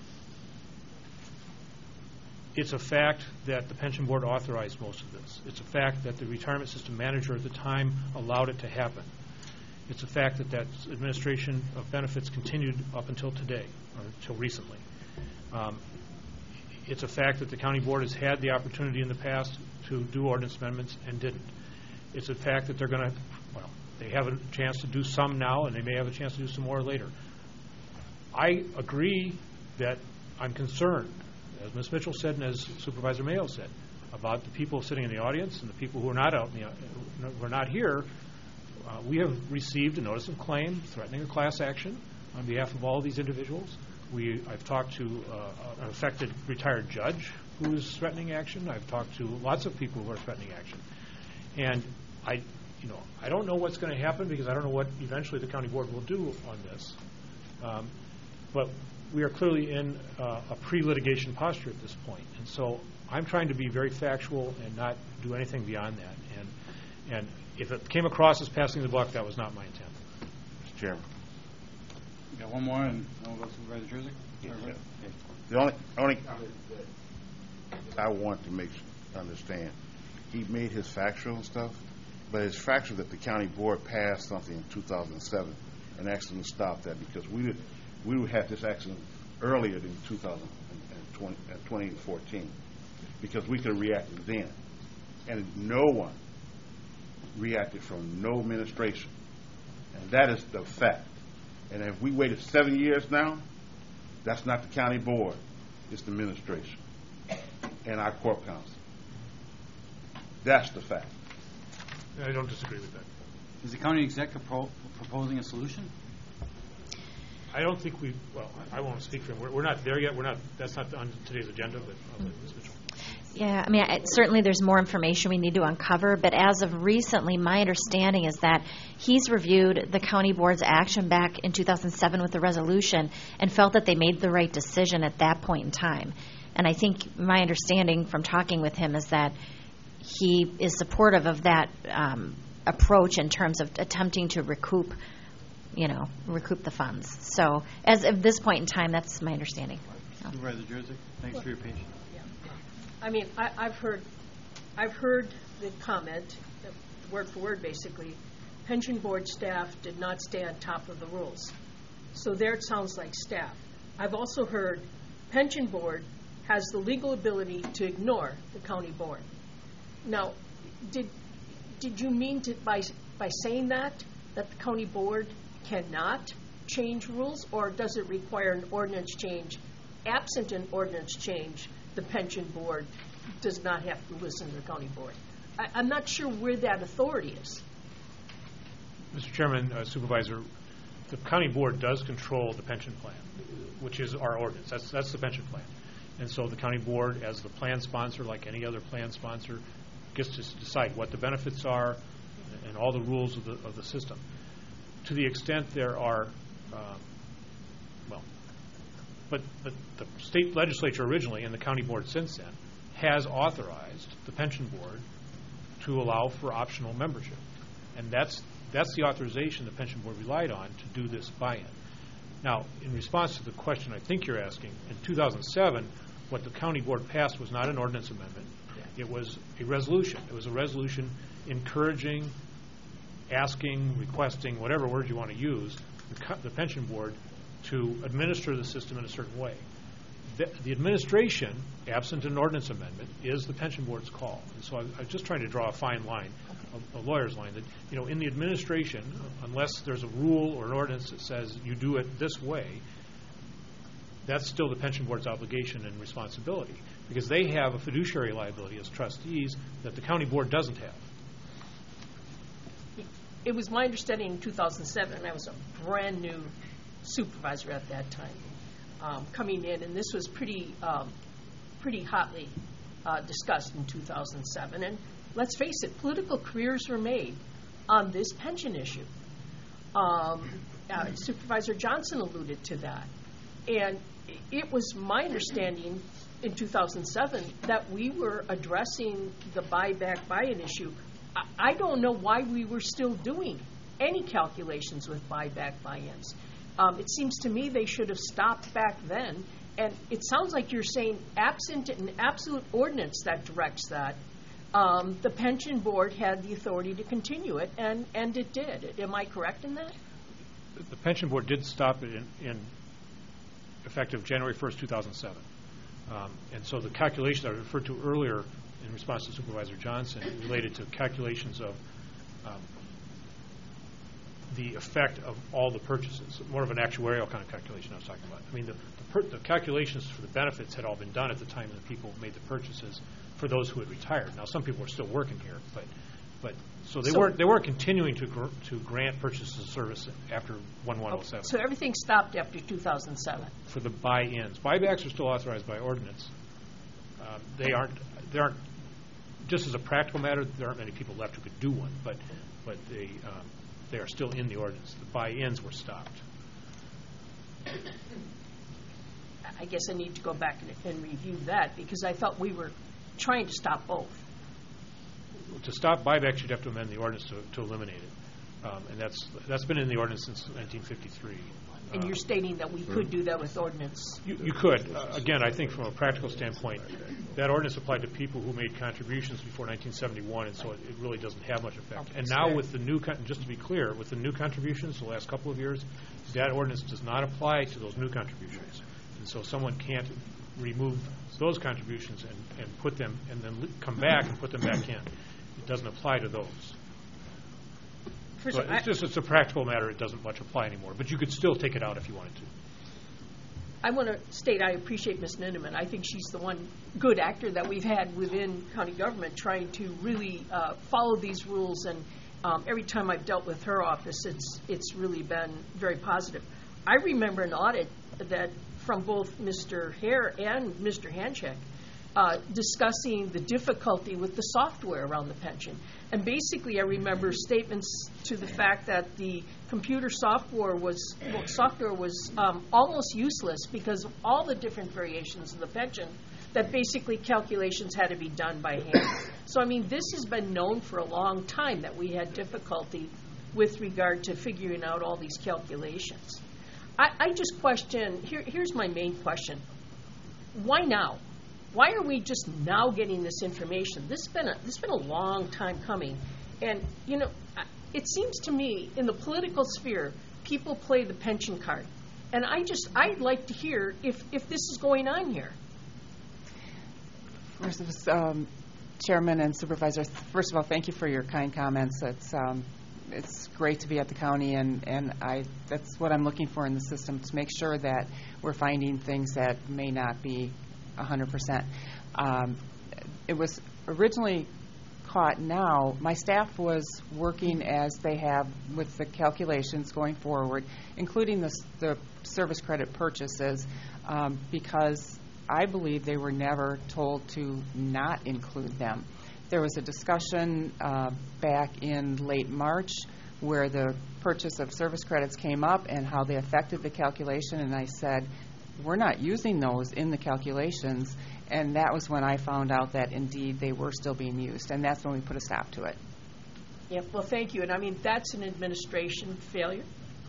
it's a fact that the pension board authorized most of this. It's a fact that the retirement system manager at the time allowed it to happen. It's a fact that administration of benefits continued up until today, or until recently. It's a fact that the county board has had the opportunity in the past to do ordinance amendments and didn't. It's a fact that they're going to, they have a chance to do some now, and they may have a chance to do some more later. I agree that I'm concerned, as Ms. Mitchell said and as Supervisor Mayo said, about the people sitting in the audience and the people who are not out, who are not here, We have received a notice of claim threatening a class action on behalf of all of these individuals. I've talked to an affected retired judge who is threatening action. I've talked to lots of people who are threatening action. And I don't know what's going to happen because I don't know what eventually the county board will do on this. But we are clearly in a pre-litigation posture at this point. And so I'm trying to be very factual and not do anything beyond that. And if it came across as passing the buck, that was not my intent. Mr. Chairman. You got one more, and then we'll go to Supervisor Jersey? Yes, sir. The only comment that I want to understand, he made his factual stuff, but it's factual that the county board passed something in 2007 and asked them to stop that because we would have this action earlier than 2014 because we could have reacted then. And no one reacted from no administration. And that is the fact. And if we waited 7 years now, that's not the county board, it's the administration and our corp council. That's the fact. I don't disagree with that. Is the county executive proposing a solution? I don't think I won't speak for him. We're not there yet. That's not on today's agenda, but Ms. Mitchell. Yeah, I mean, certainly there's more information we need to uncover, but as of recently, my understanding is that he's reviewed the county board's action back in 2007 with the resolution and felt that they made the right decision at that point in time. And I think my understanding from talking with him is that he is supportive of that approach in terms of attempting to recoup the funds. So as of this point in time, that's my understanding. Supervisor Jersey, thanks for your patience. I mean, I've heard the comment, word for word basically, pension board staff did not stay on top of the rules. So there it sounds like staff. I've also heard pension board has the legal ability to ignore the county board. Now, did you mean by saying that the county board cannot change rules, or does it require an ordinance change? Absent an ordinance change, the pension board does not have to listen to the county board. I'm not sure where that authority is. Mr. Chairman, Supervisor, the county board does control the pension plan, which is our ordinance. That's the pension plan. And so the county board, as the plan sponsor, like any other plan sponsor, gets to decide what the benefits are and all the rules of the system. To the extent there are, but the state legislature originally and the county board since then has authorized the pension board to allow for optional membership. And that's the authorization the pension board relied on to do this buy-in. Now, in response to the question I think you're asking, in 2007, what the county board passed was not an ordinance amendment. It was a resolution. It was a resolution encouraging, asking, requesting, whatever word you want to use, the pension board to administer the system in a certain way. The administration, absent an ordinance amendment, is the pension board's call. And so I'm just trying to draw a fine line, a lawyer's line, that in the administration, unless there's a rule or an ordinance that says you do it this way, that's still the pension board's obligation and responsibility, because they have a fiduciary liability as trustees that the county board doesn't have. It was my understanding in 2007, and I was a brand new supervisor at that time, coming in, and this was pretty hotly discussed in 2007. And let's face it, political careers were made on this pension issue. Supervisor Johnson alluded to that. And it was my understanding in 2007 that we were addressing the buy-in issue. I don't know why we were still doing any calculations with buy-ins. It seems to me they should have stopped back then. And it sounds like you're saying absent an absolute ordinance that directs that, the pension board had the authority to continue it, and it did. Am I correct in that? The pension board did stop it in effective January 1st, 2007. And so the calculations I referred to earlier in response to Supervisor Johnson related to calculations of the effect of all the purchases, more of an actuarial kind of calculation I was talking about. I mean, the calculations for the benefits had all been done at the time that people made the purchases for those who had retired. Now, some people are still working here, but But so they were continuing to grant purchases of service after 1/1/07. So everything stopped after 2007. For the buy-ins. Buybacks are still authorized by ordinance. They aren't. Just as a practical matter, there aren't many people left who could do one, but they are still in the ordinance. The buy-ins were stopped. I guess I need to go back and review that, because I thought we were trying to stop both. To stop buybacks, you'd have to amend the ordinance to eliminate it, and that's been in the ordinance since 1953. And you're stating that we could do that with ordinance? You could. Again, I think from a practical standpoint, that ordinance applied to people who made contributions before 1971, and so it really doesn't have much effect. And now with the new, just to be clear, with the new contributions the last couple of years, that ordinance does not apply to those new contributions. And so someone can't remove those contributions and put them, and then come back and put them back in. It doesn't apply to those. So it's a practical matter. It doesn't much apply anymore. But you could still take it out if you wanted to. I want to state I appreciate Ms. Ninneman. I think she's the one good actor that we've had within county government trying to really follow these rules. And every time I've dealt with her office, it's really been very positive. I remember an audit that from both Mr. Hare and Mr. Hanchek discussing the difficulty with the software around the pension. And basically, I remember statements to the fact that the computer software was almost useless because of all the different variations of the pension, that basically calculations had to be done by hand. So, I mean, this has been known for a long time that we had difficulty with regard to figuring out all these calculations. I just question, here's my main question. Why now? Why are we just now getting this information? This has been a long time coming. And, you know, it seems to me in the political sphere, people play the pension card. And I'd like to hear if this is going on here. Chairman and Supervisors, first of all, thank you for your kind comments. It's great to be at the county, and that's what I'm looking for in the system, to make sure that we're finding things that may not be 100%. It was originally caught now. My staff was working as they have with the calculations going forward, including the service credit purchases, because I believe they were never told to not include them. There was a discussion back in late March where the purchase of service credits came up and how they affected the calculation, and I said, we're not using those in the calculations, and that was when I found out that indeed they were still being used, and that's when we put a stop to it. Yeah, well, thank you. And I mean, that's an administration failure.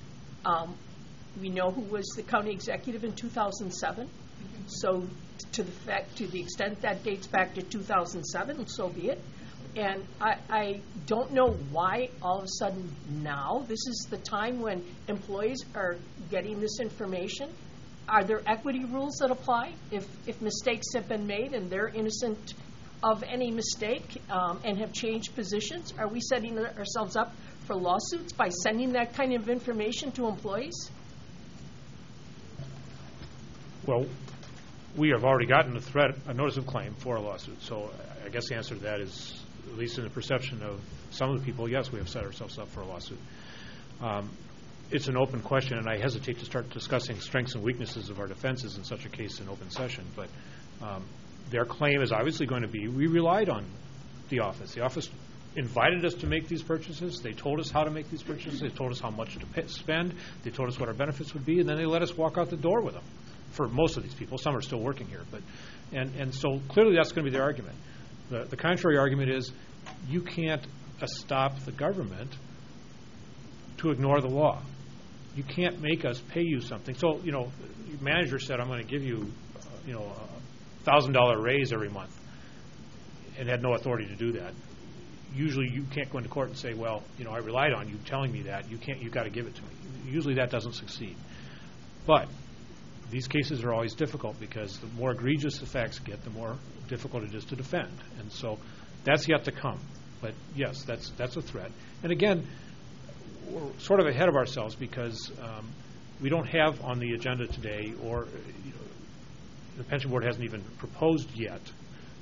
We know who was the county executive in 2007. So to the extent that dates back to 2007, so be it. And I don't know why all of a sudden now, this is the time when employees are getting this information. Are there equity rules that apply if mistakes have been made and they're innocent of any mistake and have changed positions? Are we setting ourselves up for lawsuits by sending that kind of information to employees? Well, we have already gotten a notice of claim for a lawsuit. So I guess the answer to that is, at least in the perception of some of the people, yes, we have set ourselves up for a lawsuit. It's an open question, and I hesitate to start discussing strengths and weaknesses of our defenses in such a case in open session. But their claim is obviously going to be, we relied on the office. The office invited us to make these purchases. They told us how to make these purchases. They told us how much to spend. They told us what our benefits would be, and then they let us walk out the door with them. For most of these people, some are still working here, and so clearly that's going to be their argument. The contrary argument is you can't stop the government to ignore the law. You can't make us pay you something. So, you know, the manager said, I'm going to give you, a $1,000 raise every month, and had no authority to do that. Usually you can't go into court and say, well, I relied on you telling me that. You've got to give it to me. Usually that doesn't succeed. But these cases are always difficult because the more egregious the facts get, the more difficult it is to defend. And so that's yet to come. But, yes, that's a threat. And, again, we're sort of ahead of ourselves because we don't have on the agenda today, or the pension board hasn't even proposed yet.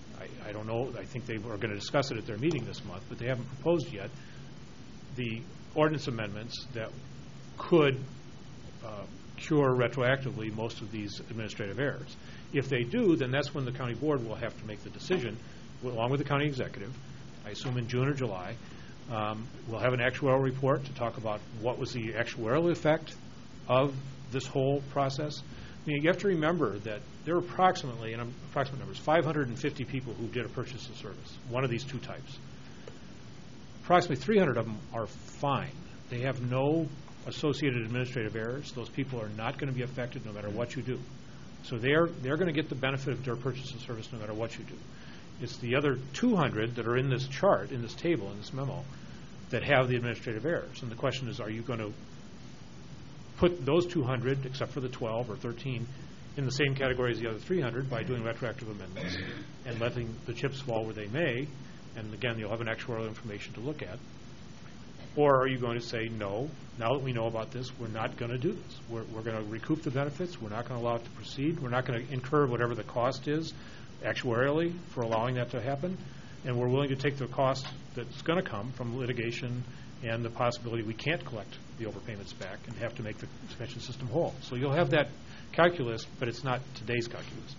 I don't know, I think they are going to discuss it at their meeting this month, but they haven't proposed yet the ordinance amendments that could cure retroactively most of these administrative errors. If they do, then that's when the county board will have to make the decision, along with the county executive, I assume in June or July. We'll have an actuarial report to talk about what was the actuarial effect of this whole process. I mean, you have to remember that there are approximately, and approximate numbers, 550 people who did a purchase of service, one of these two types. Approximately 300 of them are fine. They have no associated administrative errors. Those people are not going to be affected no matter what you do. So they're going to get the benefit of their purchase of service no matter what you do. It's the other 200 that are in this chart, in this table, in this memo, that have the administrative errors. And the question is, are you going to put those 200, except for the 12 or 13, in the same category as the other 300 by doing retroactive amendments and letting the chips fall where they may? And again, you'll have an actuarial information to look at. Or are you going to say, no, now that we know about this, we're not going to do this. We're going to recoup the benefits. We're not going to allow it to proceed. We're not going to incur whatever the cost is actuarially for allowing that to happen. And we're willing to take the cost that's going to come from litigation and the possibility we can't collect the overpayments back and have to make the pension system whole. So you'll have that calculus, but it's not today's calculus.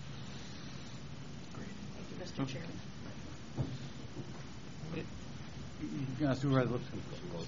Thank you, Mr. Chairman. Supervisor Lipscomb.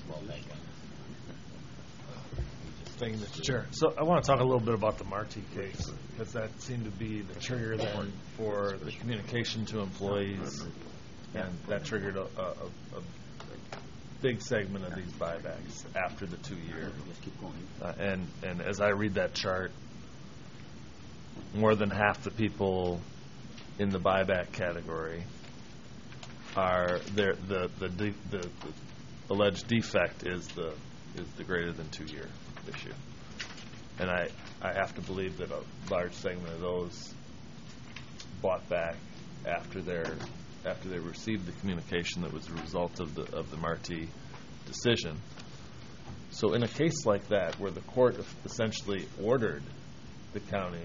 Thank you, Mr. Chair. So I want to talk a little bit about the Marti case, because that seemed to be the trigger then for the communication to employees, and that triggered a big segment of these buybacks after the 2 year. And as I read that chart, more than half the people in the buyback category are the alleged defect is the greater than 2 year issue, and I have to believe that a large segment of those bought back after they received the communication that was a result of the Marti decision. So in a case like that, where the court essentially ordered the county,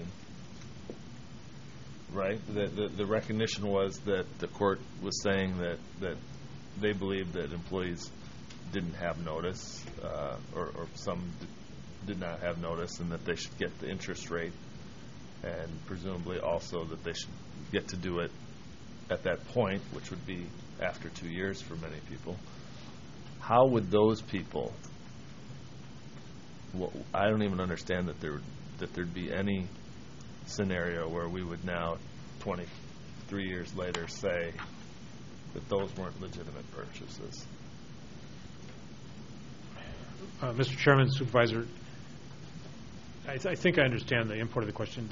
right, the recognition was that the court was saying that they believed that employees didn't have notice, or some did not have notice, and that they should get the interest rate, and presumably also that they should get to do it at that point, which would be after 2 years for many people. How would those people, I don't even understand that there'd be any scenario where we would now, 23 years later, say that those weren't legitimate purchases. Mr. Chairman, Supervisor, I think I understand the import of the question.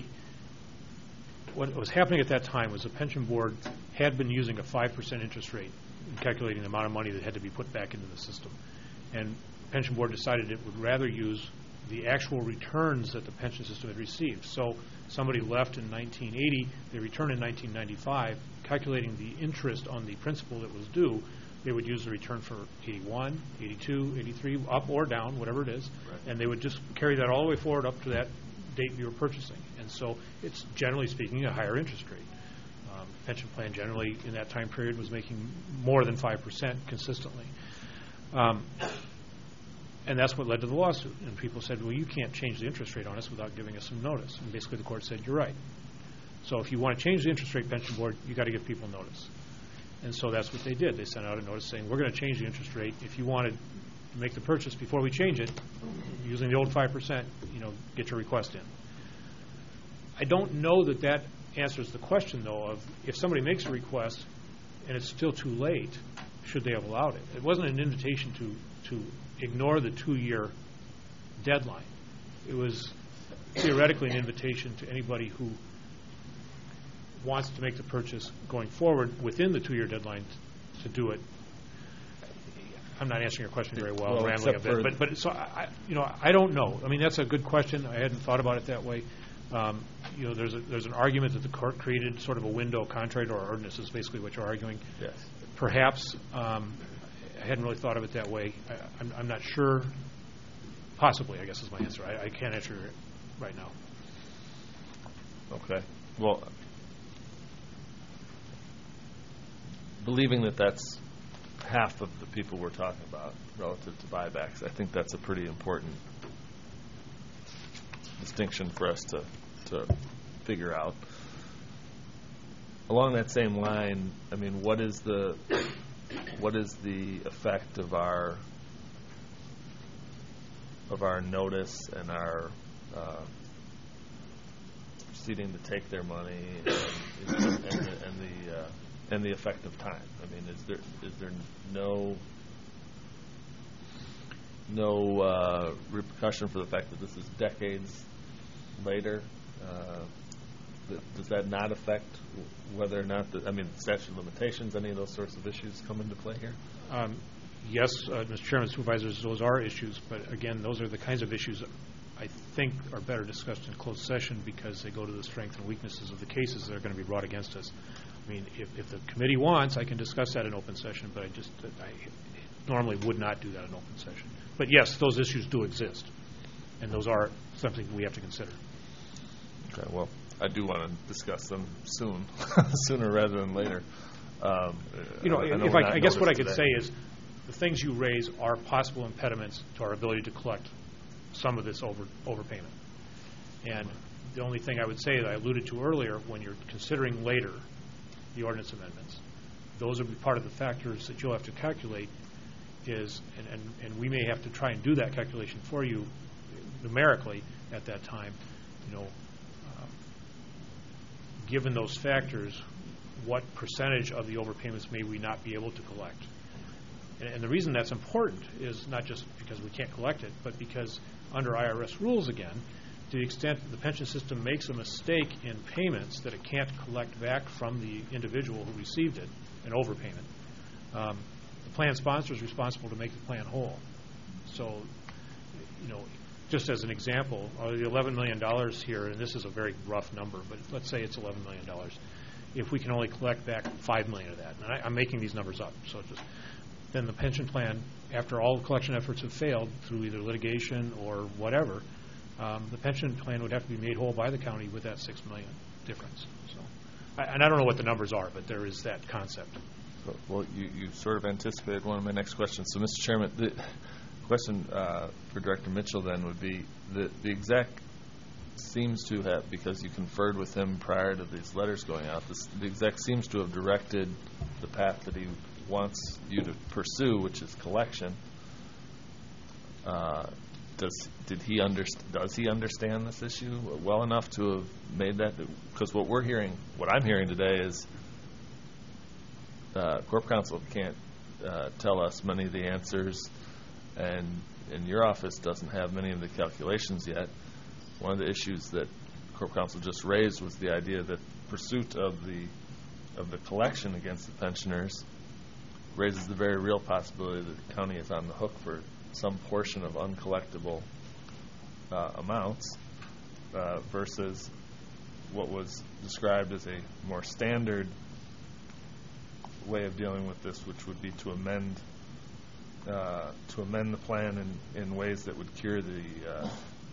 What was happening at that time was the pension board had been using a 5% interest rate in calculating the amount of money that had to be put back into the system. And the pension board decided it would rather use the actual returns that the pension system had received. So somebody left in 1980, they returned in 1995, calculating the interest on the principal that was due. They would use the return for 81, 82, 83, up or down, whatever it is, right. And they would just carry that all the way forward up to that date you were purchasing. And so it's, generally speaking, a higher interest rate. Pension plan generally in that time period was making more than 5% consistently. And that's what led to the lawsuit. And people said, well, you can't change the interest rate on us without giving us some notice. And basically the court said, you're right. So if you want to change the interest rate, pension board, you got to give people notice. And so that's what they did. They sent out a notice saying, we're going to change the interest rate. If you wanted to make the purchase before we change it, using the old 5%, get your request in. I don't know that that answers the question, though, of if somebody makes a request and it's still too late, should they have allowed it? It wasn't an invitation to ignore the 2-year deadline. It was theoretically an invitation to anybody who wants to make the purchase going forward within the 2-year deadline to do it. I'm not answering your question very well, rambling a bit, but so I don't know. I mean, that's a good question. I hadn't thought about it that way. There's an argument that the court created sort of a window contrary to our ordinance is basically what you're arguing. Yes. Perhaps I hadn't really thought of it that way. I'm not sure. Possibly, I guess is my answer. I can't answer it right now. Okay. Well, believing that that's half of the people we're talking about relative to buybacks, I think that's a pretty important distinction for us to figure out. Along that same line, I mean, what is the effect of our notice and our proceeding to take their money and the effect of time? I mean, is there no repercussion for the fact that this is decades later? Does that not affect whether or not the statute of limitations, any of those sorts of issues come into play here? Yes, Mr. Chairman, Supervisors, those are issues, but again, those are the kinds of issues I think are better discussed in closed session because they go to the strengths and weaknesses of the cases that are going to be brought against us. I mean, if the committee wants, I can discuss that in open session, but I normally would not do that in open session. But yes, those issues do exist, and those are something we have to consider. Okay, well, I do want to discuss them soon, sooner rather than later. I guess what I could say is the things you raise are possible impediments to our ability to collect some of this overpayment. And the only thing I would say that I alluded to earlier, when you're considering later the ordinance amendments, those will be part of the factors that you'll have to calculate is, and we may have to try and do that calculation for you numerically at that time, given those factors, what percentage of the overpayments may we not be able to collect? And the reason that's important is not just because we can't collect it, but because under IRS rules, again, to the extent that the pension system makes a mistake in payments that it can't collect back from the individual who received it, an overpayment, the plan sponsor is responsible to make the plan whole. So, just as an example, the $11 million here, and this is a very rough number, but let's say it's $11 million. If we can only collect back $5 million of that, and I'm making these numbers up, then the pension plan, after all the collection efforts have failed through either litigation or whatever, the pension plan would have to be made whole by the county with that $6 million difference. So, and I don't know what the numbers are, but there is that concept. Well, you sort of anticipated one of my next questions. So, Mr. Chairman, the question for Director Mitchell then would be the exec seems to have, because you conferred with him prior to these letters going out, the exec seems to have directed the path that he wants you to pursue, which is collection. Does he understand this issue well enough to have made that? Because what I'm hearing today is Corp Counsel can't tell us many of the answers, and your office doesn't have many of the calculations yet. One of the issues that Corp Counsel just raised was the idea that pursuit of the collection against the pensioners raises the very real possibility that the county is on the hook for some portion of uncollectible amounts versus what was described as a more standard way of dealing with this, which would be to amend the plan in ways that would cure the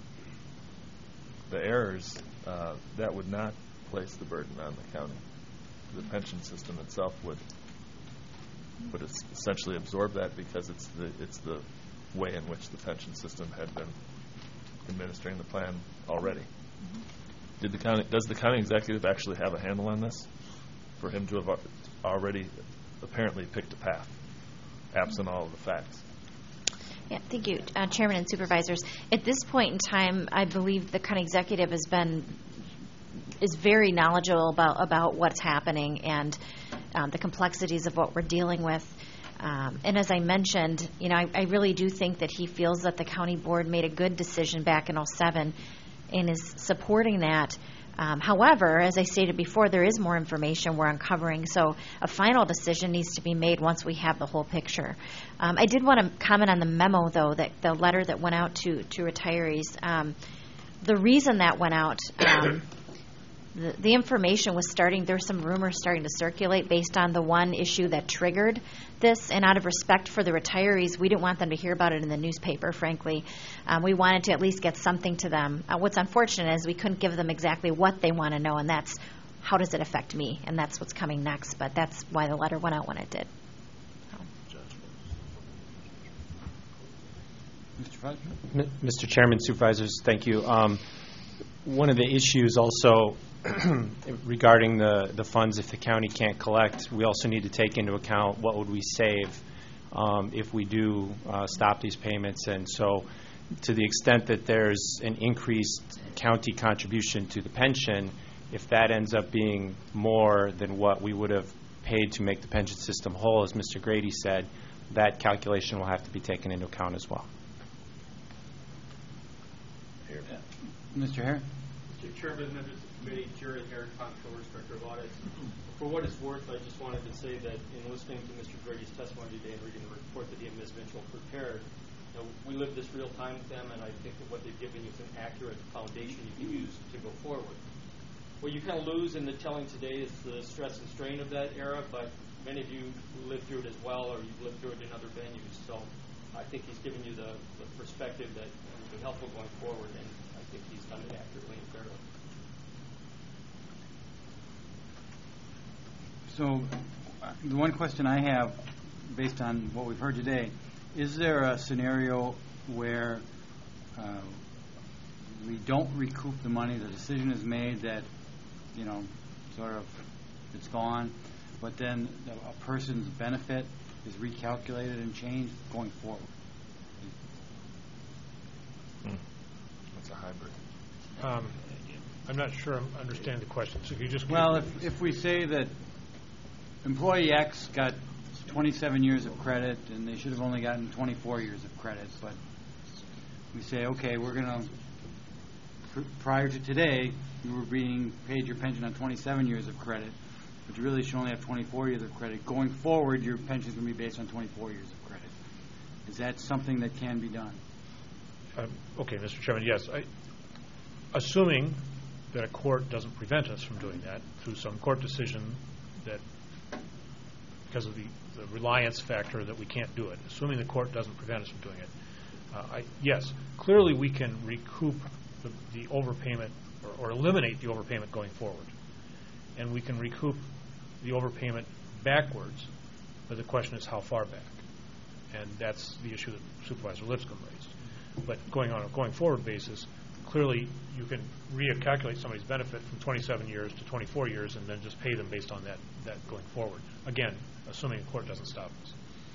errors. That would not place the burden on the county. The pension system itself would essentially absorb that because it's the way in which the pension system had been administering the plan already. Does the county executive actually have a handle on this for him to have already apparently picked a path, absent all of the facts? Yeah, thank you, Chairman and Supervisors. At this point in time, I believe the county executive is very knowledgeable about what's happening and the complexities of what we're dealing with. And as I mentioned, I really do think that he feels that the county board made a good decision back in 2007 and is supporting that. However, as I stated before, there is more information we're uncovering, so a final decision needs to be made once we have the whole picture. I did want to comment on the memo, though, that the letter that went out to retirees. The reason that went out, the information was there were some rumors starting to circulate based on the one issue that triggered this, and out of respect for the retirees, we didn't want them to hear about it in the newspaper, frankly. We wanted to at least get something to them. What's unfortunate is we couldn't give them exactly what they want to know, and that's how does it affect me? And that's what's coming next, but that's why the letter went out when it did. Mr. Fudge? Mr. Chairman, Supervisors, thank you. One of the issues also regarding the funds, if the county can't collect, we also need to take into account what would we save if we do stop these payments. And so to the extent that there's an increased county contribution to the pension, if that ends up being more than what we would have paid to make the pension system whole, as Mr. Grady said, that calculation will have to be taken into account as well. Mr. Hare? Mr. Chairman, members of the committee, Jerry Hare, Comptroller's Director of Audit. For what it's worth, I just wanted to say that in listening to Mr. Grady's testimony today and reading the report that he and Ms. Mitchell prepared, we live this real time with them, and I think that what they've given you is an accurate foundation you can use to go forward. What you kind of lose in the telling today is the stress and strain of that era, but many of you who lived through it as well, or you've lived through it in other venues. So I think he's given you the perspective that will be helpful going forward, and I think he's done it accurately and fairly. So the one question I have, based on what we've heard today, is there a scenario where we don't recoup the money, the decision is made that, sort of it's gone, but then a person's benefit is recalculated and changed going forward? That's a hybrid. I'm not sure I understand the question. So if you just if we say that employee X got 27 years of credit and they should have only gotten 24 years of credit, but we say, okay, we're going to, prior to today, you were being paid your pension on 27 years of credit, but you really should only have 24 years of credit. Going forward, your pension is going to be based on 24 years of credit. Is that something that can be done? Okay, Mr. Chairman, yes. Assuming that a court doesn't prevent us from doing that through some court decision that, because of the reliance factor, that we can't do it, assuming the court doesn't prevent us from doing it, yes, clearly we can recoup the overpayment or eliminate the overpayment going forward. And we can recoup the overpayment backwards, but the question is how far back. And that's the issue that Supervisor Lipscomb raised. But going on a going forward basis, clearly you can recalculate somebody's benefit from 27 years to 24 years and then just pay them based on that going forward. Again, assuming the court doesn't stop us.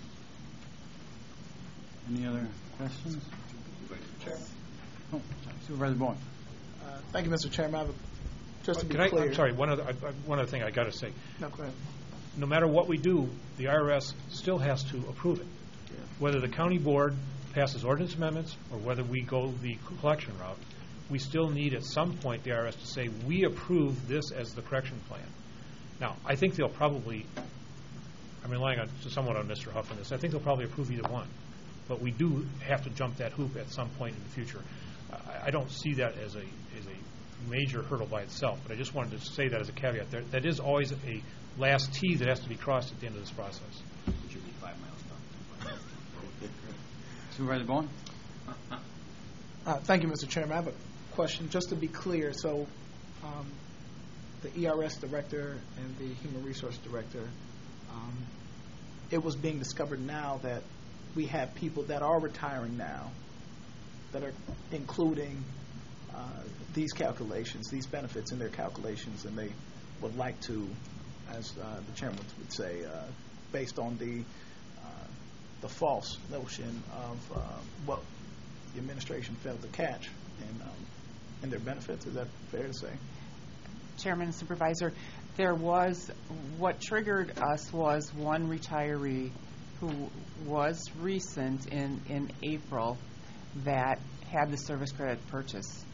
Any other questions? Oh, Supervisor Bowen. Thank you, Mr. Chairman. Just to be clear. clear. I'm sorry, one other thing I got to say. No, go ahead. No matter what we do, the IRS still has to approve it. Yeah. Whether the county board passes ordinance amendments or whether we go the collection route, we still need at some point the IRS to say, we approve this as the correction plan. Now, I think they'll probably, I'm relying somewhat on Mr. Huff on this, I think they'll probably approve either one. But we do have to jump that hoop at some point in the future. I don't see that as a major hurdle by itself, but I just wanted to say that as a caveat. That is always a last T that has to be crossed at the end of this process. It should be 5 miles down. Supervisor Bowen? Thank you, Mr. Chairman. I have a question. Just to be clear, so the ERS director and the human resource director, it was being discovered now that we have people that are retiring now that are including these calculations, these benefits in their calculations, and they would like to, as the chairman would say, based on the false notion of what the administration failed to catch in their benefits. Is that fair to say? Chairman and Supervisor, there was, what triggered us was one retiree who was recent in April that had the service credit purchase.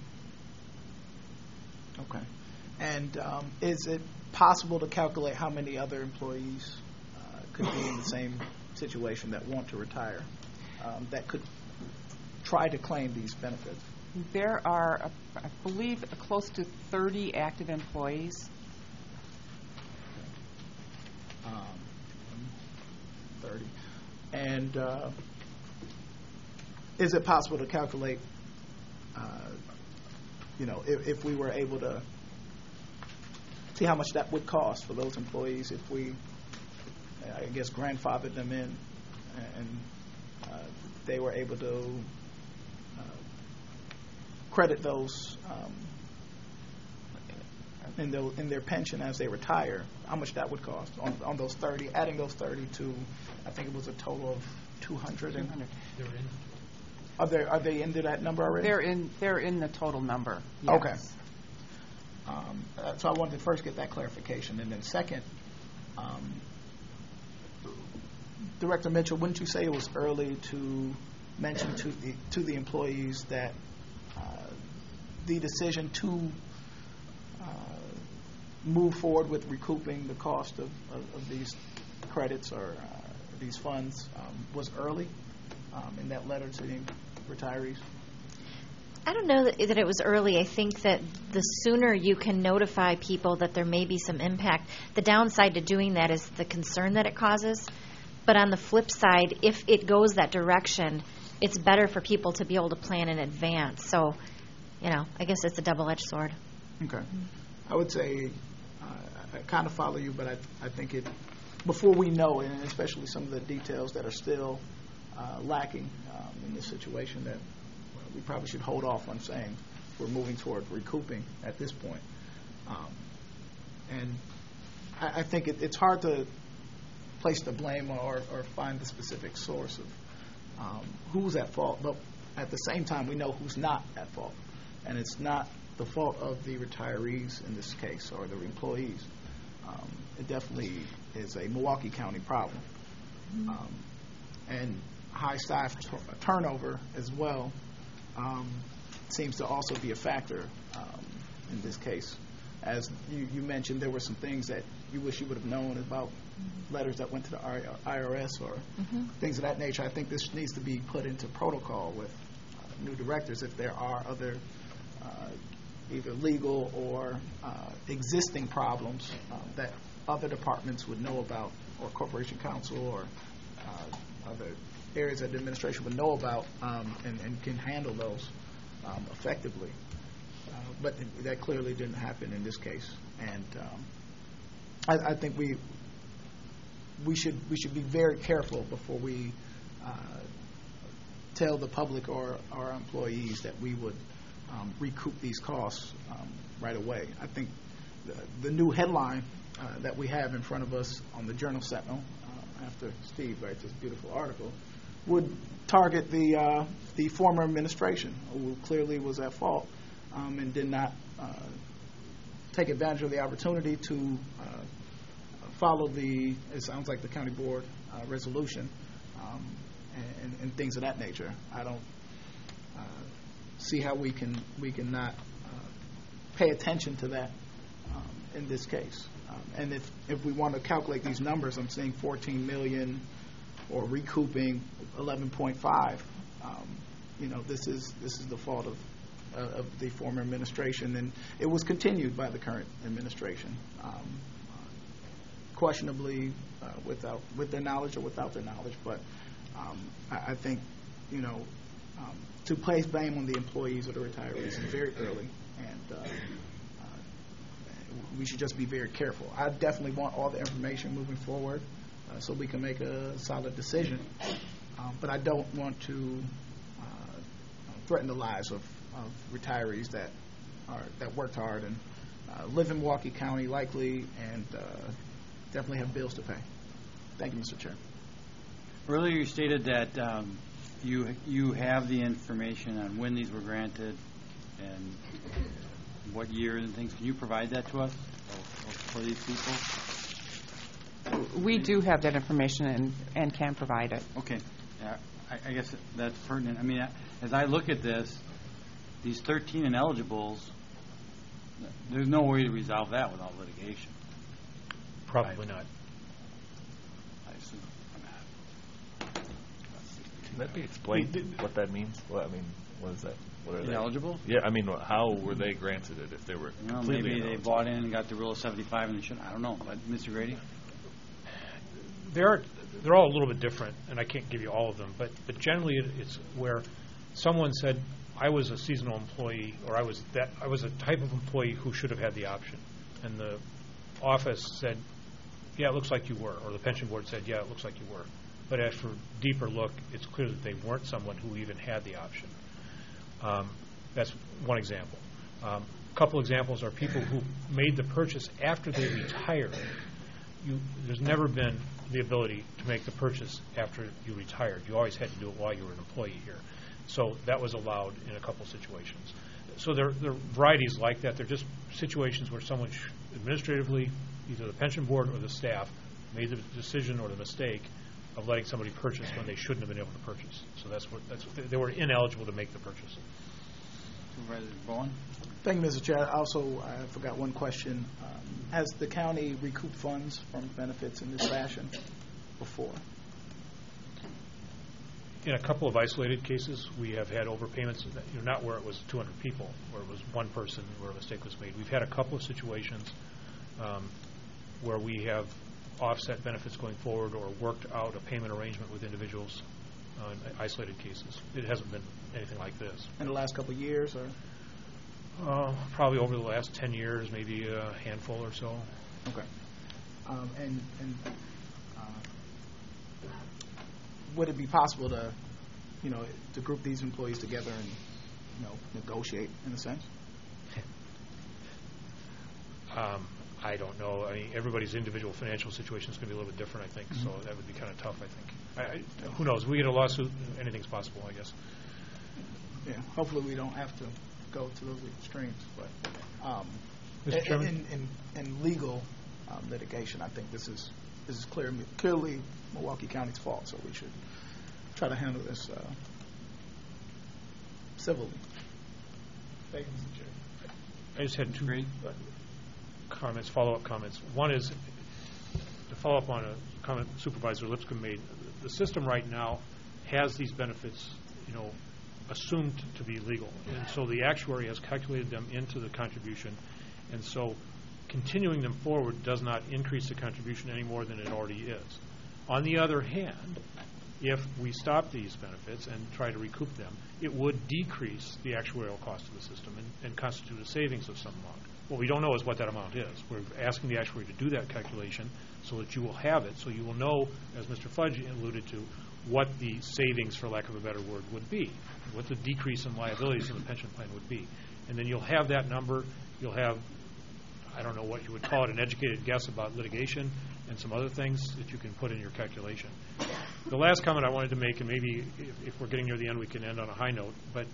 Okay. And is it possible to calculate how many other employees could be in the same situation that want to retire that could try to claim these benefits? There are, I believe, close to 30 active employees. 30. And is it possible to calculate, if we were able to see how much that would cost for those employees if we, I guess, grandfathered them in and they were able to credit those in their pension as they retire, how much that would cost on those 30, adding those 30 to, I think it was a total of 200. Are they into that number already? They're in the total number. Yes. Okay. So I wanted to first get that clarification, and then second, Director Mitchell, wouldn't you say it was early to mention to the employees that the decision to move forward with recouping the cost of these credits or these funds was early in that letter to the retirees? I don't know that it was early. I think that the sooner you can notify people that there may be some impact, the downside to doing that is the concern that it causes. But on the flip side, if it goes that direction, it's better for people to be able to plan in advance. So, I guess it's a double-edged sword. Okay. I would say I kind of follow you, but I think before we know, and especially some of the details that are still lacking in this situation, that we probably should hold off on saying we're moving toward recouping at this point. And I think it's hard to place the blame or find the specific source of who's at fault, but at the same time we know who's not at fault. And it's not the fault of the retirees in this case or the employees. It definitely is a Milwaukee County problem. And high staff turnover as well seems to also be a factor in this case. As you mentioned, there were some things that you wish you would have known about letters that went to the IRS or things of that nature. I think this needs to be put into protocol with new directors if there are other either legal or existing problems that other departments would know about, or corporation counsel or other areas that the administration would know about and can handle those effectively. But that clearly didn't happen in this case, and I think we should be very careful before we tell the public or our employees that we would recoup these costs right away. I think the new headline that we have in front of us on the Journal Sentinel after Steve writes this beautiful article would target the former administration, who clearly was at fault and did not take advantage of the opportunity to follow it sounds like the county board resolution and things of that nature. I don't see how we can not pay attention to that in this case. And if we want to calculate these numbers, I'm saying 14 million or recouping 11.5. This is the fault of the former administration, and it was continued by the current administration, questionably with their knowledge or without their knowledge. But I think to place blame on the employees or the retirees is very early, and we should just be very careful. I definitely want all the information moving forward so we can make a solid decision, but I don't want to threaten the lives of retirees that worked hard and live in Milwaukee County likely and definitely have bills to pay. Thank you, Mr. Chair. Earlier you stated that you have the information on when these were granted and what year and things. Can you provide that to us for these people? We do have that information and can provide it. Okay. I guess that's pertinent. I mean, as I look at this, these 13 ineligibles, there's no way to resolve that without litigation. Probably not. I assume. Can that be explained what that means? What is that? What are ineligible? Yeah, how were they granted it if they were completely maybe ineligible? They bought in and got the rule of 75 and they shouldn't. I don't know. But Mr. Grady? They're all a little bit different, and I can't give you all of them, but generally it's where someone said, I was a seasonal employee, or I was a type of employee who should have had the option, and the office said, yeah, it looks like you were, or the pension board said, yeah, it looks like you were. But after a deeper look, it's clear that they weren't someone who even had the option. That's one example. A couple examples are people who made the purchase after they retired. There's never been the ability to make the purchase after you retired. You always had to do it while you were an employee here. So that was allowed in a couple situations. So there are varieties like that. They're just situations where someone administratively, either the pension board or the staff, made the decision or the mistake of letting somebody purchase when they shouldn't have been able to purchase. So they were ineligible to make the purchase. Supervisor Bowen? Thank you, Mr. Chair. Also, I forgot one question. Has the county recouped funds from benefits in this fashion before? In a couple of isolated cases, we have had overpayments, not where it was 200 people, where it was one person where a mistake was made. We've had a couple of situations where we have offset benefits going forward or worked out a payment arrangement with individuals in isolated cases. It hasn't been anything like this. In the last couple of years, or? Probably over the last 10 years, maybe a handful or so. Okay. Would it be possible to, to group these employees together and, negotiate in a sense? I don't know. I mean, everybody's individual financial situation is going to be a little bit different, I think. Mm-hmm. So that would be kind of tough, I think. Who knows? If we get a lawsuit, anything's possible, I guess. Yeah. Hopefully, we don't have to go to those extremes. But Mr. Chairman? in legal litigation, I think this is clearly Milwaukee County's fault. So we should try to handle this civilly. Thank you, Mr. Chair. I just had two comments, follow-up comments. One is to follow up on a comment Supervisor Lipscomb made. The system right now has these benefits, assumed to be legal, and so the actuary has calculated them into the contribution, and so continuing them forward does not increase the contribution any more than it already is. On the other hand, if we stop these benefits and try to recoup them, it would decrease the actuarial cost of the system and constitute a savings of some amount. What we don't know is what that amount is. We're asking the actuary to do that calculation so that you will have it, so you will know, as Mr. Fudge alluded to, what the savings, for lack of a better word, would be, what the decrease in liabilities in the pension plan would be. And then you'll have that number. You'll have, I don't know what you would call it, an educated guess about litigation and some other things that you can put in your calculation. The last comment I wanted to make, and maybe if we're getting near the end we can end on a high note, but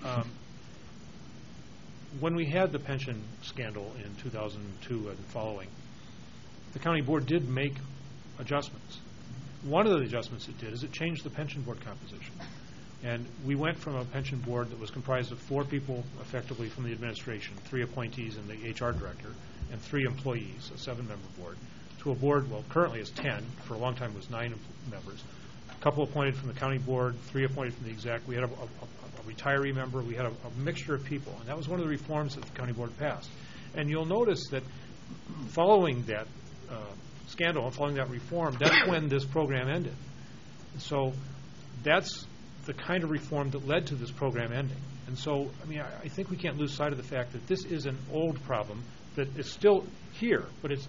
when we had the pension scandal in 2002 and following, the county board did make adjustments. One of the adjustments it did is it changed the pension board composition. And we went from a pension board that was comprised of 4 people effectively from the administration, 3 appointees and the HR director, and 3 employees, a 7-member board, to a board, well, currently is 10. For a long time it was 9 members. A couple appointed from the county board, 3 appointed from the exec. We had a retiree member. We had a mixture of people. And that was one of the reforms that the county board passed. And you'll notice that following that scandal and following that reform, that's when this program ended. So that's the kind of reform that led to this program ending. And so, I mean, I think we can't lose sight of the fact that this is an old problem that is still here, but it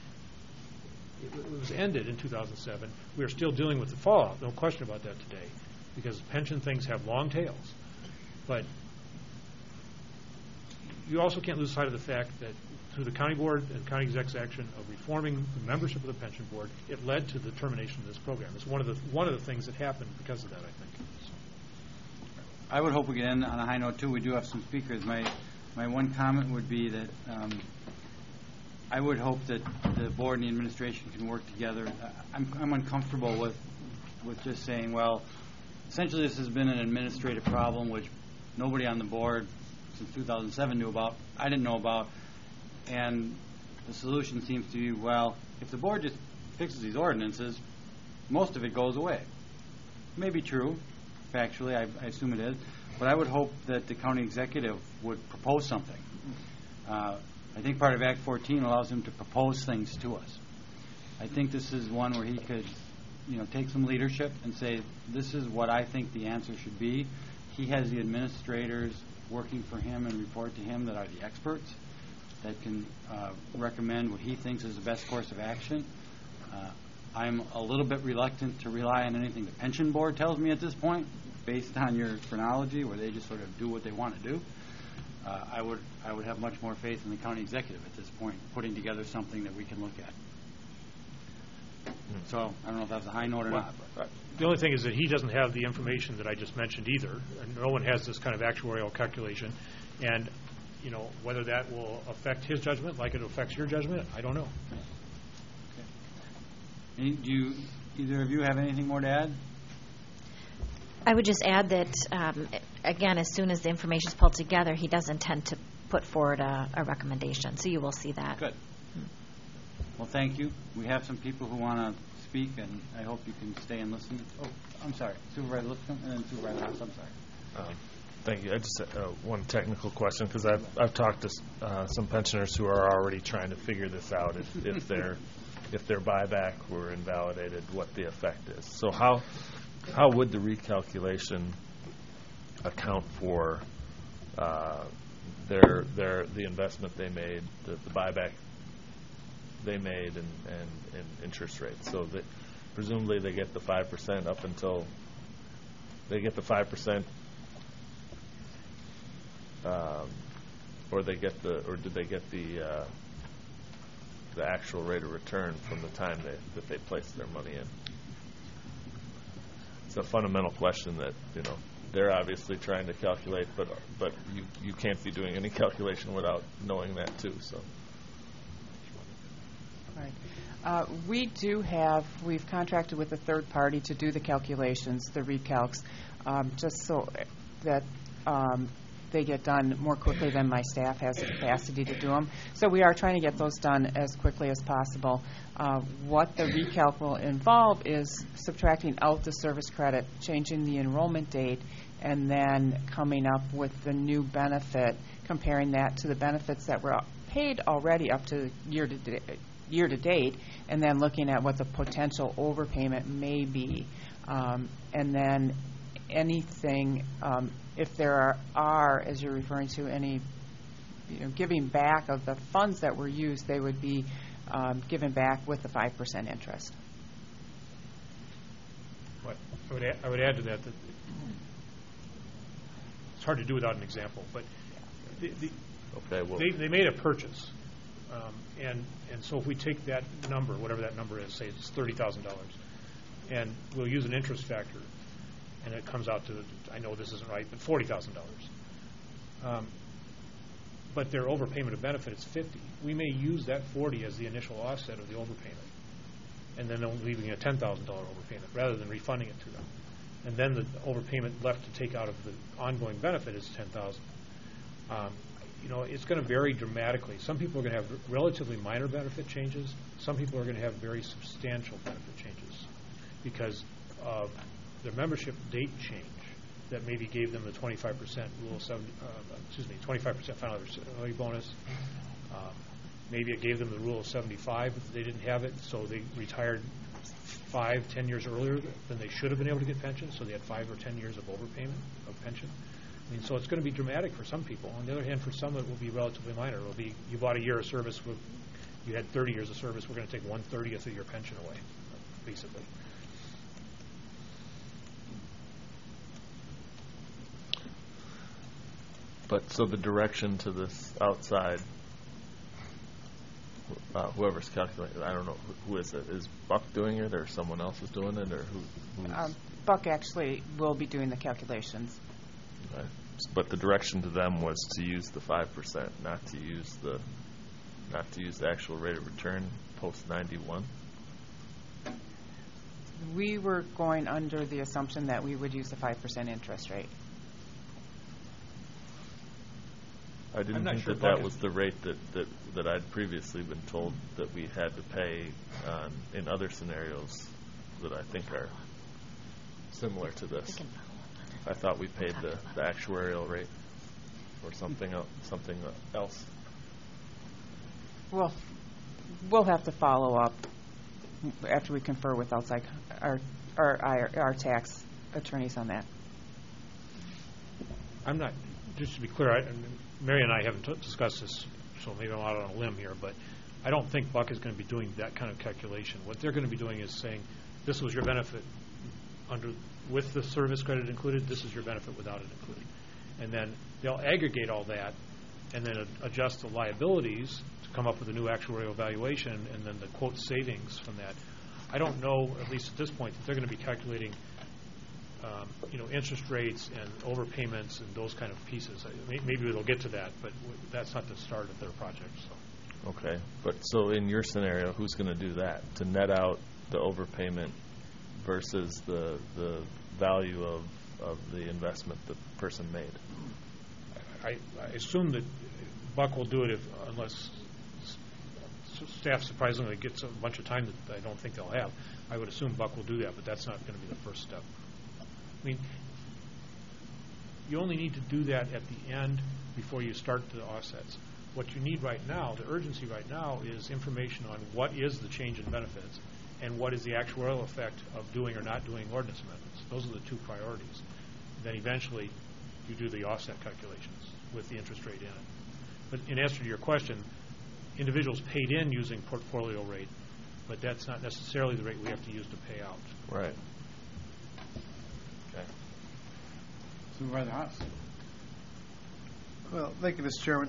was ended in 2007. We are still dealing with the fallout, no question about that today, because pension things have long tails. But you also can't lose sight of the fact that through the county board and county exec's action of reforming the membership of the pension board, it led to the termination of this program. It's one of the things that happened because of that, I think. So. I would hope we can end on a high note too. We do have some speakers. My one comment would be that I would hope that the board and the administration can work together. I'm uncomfortable with just saying, well, essentially this has been an administrative problem which nobody on the board since 2007 knew about. I didn't know about. And the solution seems to be, well, if the board just fixes these ordinances, most of it goes away. It may be true, factually, I assume it is, but I would hope that the county executive would propose something. I think part of Act 14 allows him to propose things to us. I think this is one where he could, take some leadership and say, this is what I think the answer should be. He has the administrators working for him and report to him that are the experts. that can recommend what he thinks is the best course of action. I'm a little bit reluctant to rely on anything the pension board tells me at this point, based on your chronology, where they just sort of do what they want to do. I would have much more faith in the county executive at this point, putting together something that we can look at. So I don't know if that's a high note or not. The only thing is that he doesn't have the information that I just mentioned either. And no one has this kind of actuarial calculation. And, you know, whether that will affect his judgment like it affects your judgment, I don't know. Do you, either of you have anything more to add? I would just add that, again, as soon as the information is pulled together, he does intend to put forward a recommendation. So you will see that. Good. Well, thank you. We have some people who want to speak, and I hope you can stay and listen. Oh, I'm sorry. Supervisor Lipscomb and then Supervisor House. I'm sorry. Thank you. I just one technical question, because I've talked to some pensioners who are already trying to figure this out. If their buyback were invalidated, what the effect is. So how would the recalculation account for the investment they made, the buyback they made, and interest rates? So that presumably they get the 5% up until they get the 5%, or did they get the actual rate of return from the time that they placed their money in? It's a fundamental question that, you know, they're obviously trying to calculate, but you can't be doing any calculation without knowing that too. So, right. We've contracted with a third party to do the calculations, the recalcs, just so that they get done more quickly than my staff has the capacity to do them. So we are trying to get those done as quickly as possible. What the recalc will involve is subtracting out the service credit, changing the enrollment date, and then coming up with the new benefit, comparing that to the benefits that were paid already up to year to date, and then looking at what the potential overpayment may be. And then anything, if there are, as you're referring to, any giving back of the funds that were used, they would be given back with the 5% interest. I would add to that it's hard to do without an example, but they made a purchase, and so if we take that number, whatever that number is, say it's $30,000, and we'll use an interest factor, and it comes out to, I know this isn't right, but $40,000. But their overpayment of benefit is $50,000. We may use that $40,000 as the initial offset of the overpayment, and then leaving a $10,000 overpayment rather than refunding it to them. And then the overpayment left to take out of the ongoing benefit is $10,000. It's going to vary dramatically. Some people are going to have relatively minor benefit changes. Some people are going to have very substantial benefit changes because of their membership date change that maybe gave them the 25% rule 25% final salary bonus. Maybe it gave them the rule of 75 if they didn't have it, so they retired 5-10 years earlier than they should have been able to get pension, so they had 5 or 10 years of overpayment of pension. I mean, so it's going to be dramatic for some people. On the other hand, for some it will be relatively minor. It will be, you bought a year of service, you had 30 years of service, we're going to take 1/30 of your pension away, basically. But so the direction to this outside, whoever's calculating, I don't know, who is it? Is Buck doing it, or someone else is doing it, or who's? Buck actually will be doing the calculations. Okay. But the direction to them was to use the 5%, not to use the actual rate of return post 91. We were going under the assumption that we would use the 5% interest rate. I didn't think that was the rate that I'd previously been told that we had to pay in other scenarios that I think are similar to this. I thought we paid the actuarial rate or something else. Well, we'll have to follow up after we confer with outside our tax attorneys on that. I'm not, just to be clear, Mary and I haven't discussed this so maybe I'm out on a limb here, but I don't think Buck is going to be doing that kind of calculation. What they're going to be doing is saying, this was your benefit with the service credit included, this is your benefit without it included. And then they'll aggregate all that and then adjust the liabilities to come up with a new actuarial valuation and then the quote savings from that. I don't know, at least at this point, that they're going to be calculating interest rates and overpayments and those kind of pieces. Maybe they'll get to that, but that's not the start of their project. So. Okay, but so in your scenario, who's going to do that to net out the overpayment versus the value of the investment the person made? I assume that Buck will do it unless staff surprisingly gets a bunch of time that I don't think they'll have. I would assume Buck will do that, but that's not going to be the first step. I mean, you only need to do that at the end before you start the offsets. What you need right now, the urgency right now, is information on what is the change in benefits and what is the actuarial effect of doing or not doing ordinance amendments. Those are the two priorities. Then eventually you do the offset calculations with the interest rate in it. But in answer to your question, individuals paid in using portfolio rate, but that's not necessarily the rate we have to use to pay out. Right. Okay. Supervisor Haas. Well, thank you, Mr. Chairman.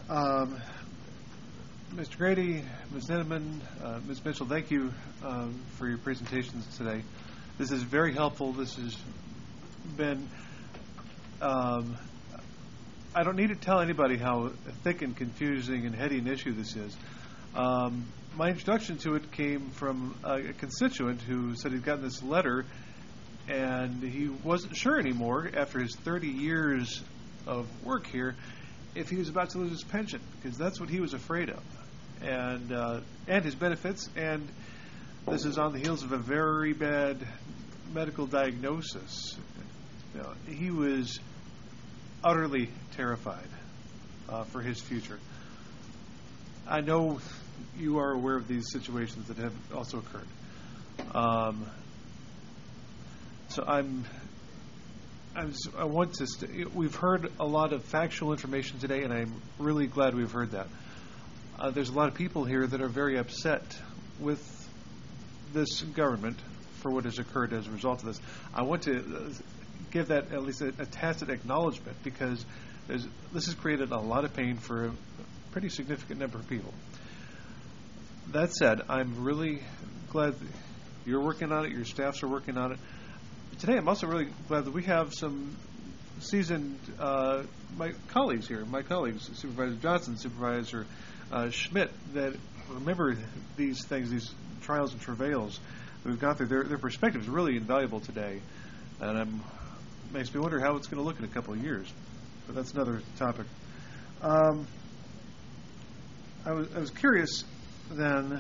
Mr. Grady, Ms. Ninneman, Ms. Mitchell, thank you for your presentations today. This is very helpful. This has been, I don't need to tell anybody how thick and confusing and heady an issue this is. My introduction to it came from a constituent who said he'd gotten this letter and he wasn't sure anymore after his 30 years of work here if he was about to lose his pension, because that's what he was afraid of, and his benefits. And this is on the heels of a very bad medical diagnosis. He was utterly terrified for his future. I know you are aware of these situations that have also occurred. So I want to. We've heard a lot of factual information today, and I'm really glad we've heard that. There's a lot of people here that are very upset with this government for what has occurred as a result of this. I want to give that at least a tacit acknowledgement, because this has created a lot of pain for a pretty significant number of people. That said, I'm really glad that you're working on it, your staffs are working on it. Today, I'm also really glad that we have some seasoned my colleagues, Supervisor Johnson, Supervisor Schmidt, that remember these things, these trials and travails that we've gone through. Their perspective is really invaluable today, and makes me wonder how it's going to look in a couple of years. But that's another topic. I was curious then.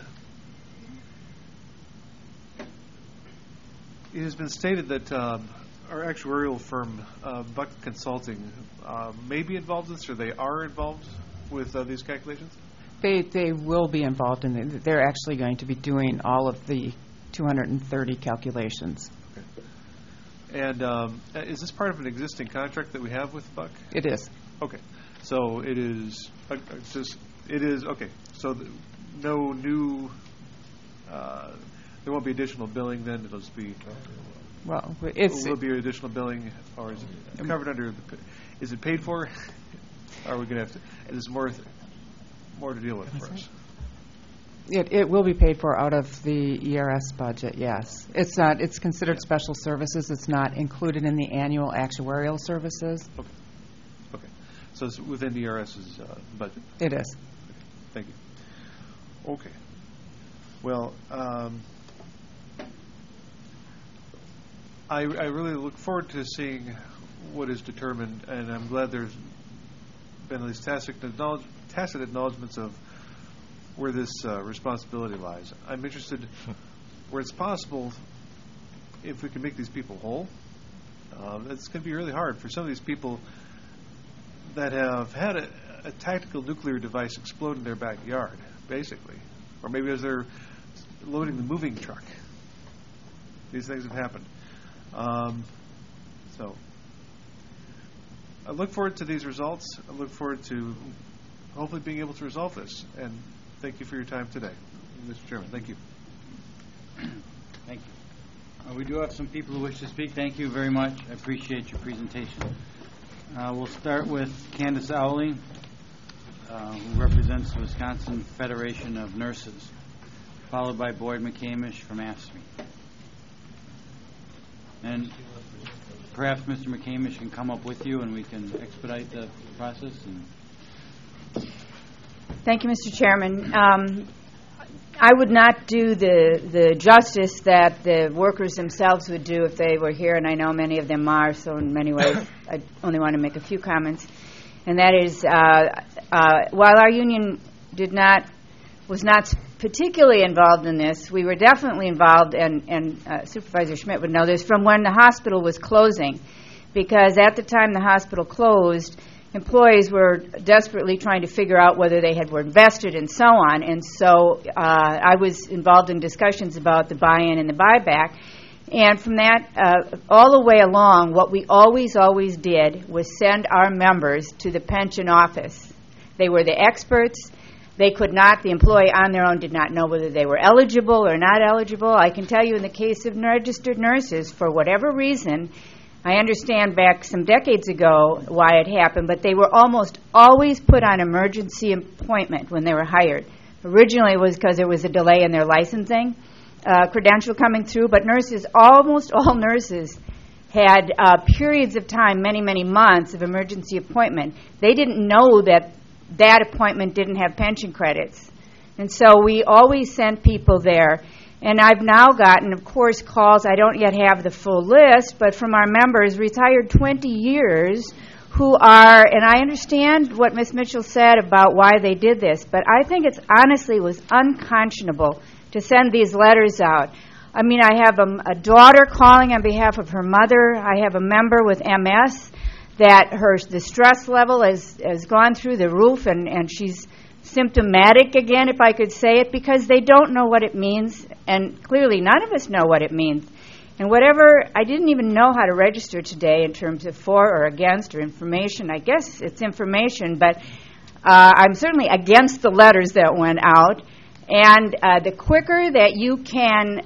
It has been stated that our actuarial firm, Buck Consulting, may be involved in this, or they are involved with these calculations? They will be involved in it. They're actually going to be doing all of the 230 calculations. Okay. And is this part of an existing contract that we have with Buck? It is. Okay. So it is. It is okay. So no new. There won't be additional billing then. It'll just be. Well, will there be additional billing, or is it covered under? Is it paid for? Are we going to have to? Is more to deal with for us? It will be paid for out of the ERS budget. Yes, it's not. It's considered special services. It's not included in the annual actuarial services. Okay. Okay. So it's within the ERS's budget. It is. Okay. Thank you. Okay. Well. I really look forward to seeing what is determined, and I'm glad there's been at least tacit acknowledgments of where this responsibility lies. I'm interested, where it's possible, if we can make these people whole. It's going to be really hard for some of these people that have had a tactical nuclear device explode in their backyard, basically, or maybe as they're loading the moving truck. These things have happened. So I look forward to these results. I look forward to hopefully being able to resolve this. And thank you for your time today, Mr. Chairman. Thank you. Thank you. We do have some people who wish to speak. Thank you very much. I appreciate your presentation. We'll start with Candace Owley, who represents the Wisconsin Federation of Nurses, followed by Boyd McCamish from AFSCME. And perhaps Mr. McCamish can come up with you and we can expedite the process. Thank you, Mr. Chairman. I would not do the justice that the workers themselves would do if they were here, and I know many of them are, so in many ways I only want to make a few comments. And that is, while our union was not particularly involved in this, we were definitely involved, and Supervisor Schmidt would know this, from when the hospital was closing. Because at the time the hospital closed, employees were desperately trying to figure out whether they were invested and so on. And so I was involved in discussions about the buy-in and the buyback. And from that, all the way along, what we always did was send our members to the pension office. They were the experts. They could not, the employee on their own did not know whether they were eligible or not eligible. I can tell you in the case of registered nurses, for whatever reason, I understand back some decades ago why it happened, but they were almost always put on emergency appointment when they were hired. Originally it was because there was a delay in their licensing credential coming through, but almost all nurses had periods of time, many months of emergency appointment. They didn't know that appointment didn't have pension credits. And so we always sent people there. And I've now gotten, of course, calls. I don't yet have the full list, but from our members, retired 20 years, who are, and I understand what Ms. Mitchell said about why they did this, but I think it honestly was unconscionable to send these letters out. I mean, I have a daughter calling on behalf of her mother. I have a member with MS that the stress level has gone through the roof, and she's symptomatic again, if I could say it, because they don't know what it means, and clearly none of us know what it means. And I didn't even know how to register today in terms of for or against or information. I guess it's information, but I'm certainly against the letters that went out. And the quicker that you can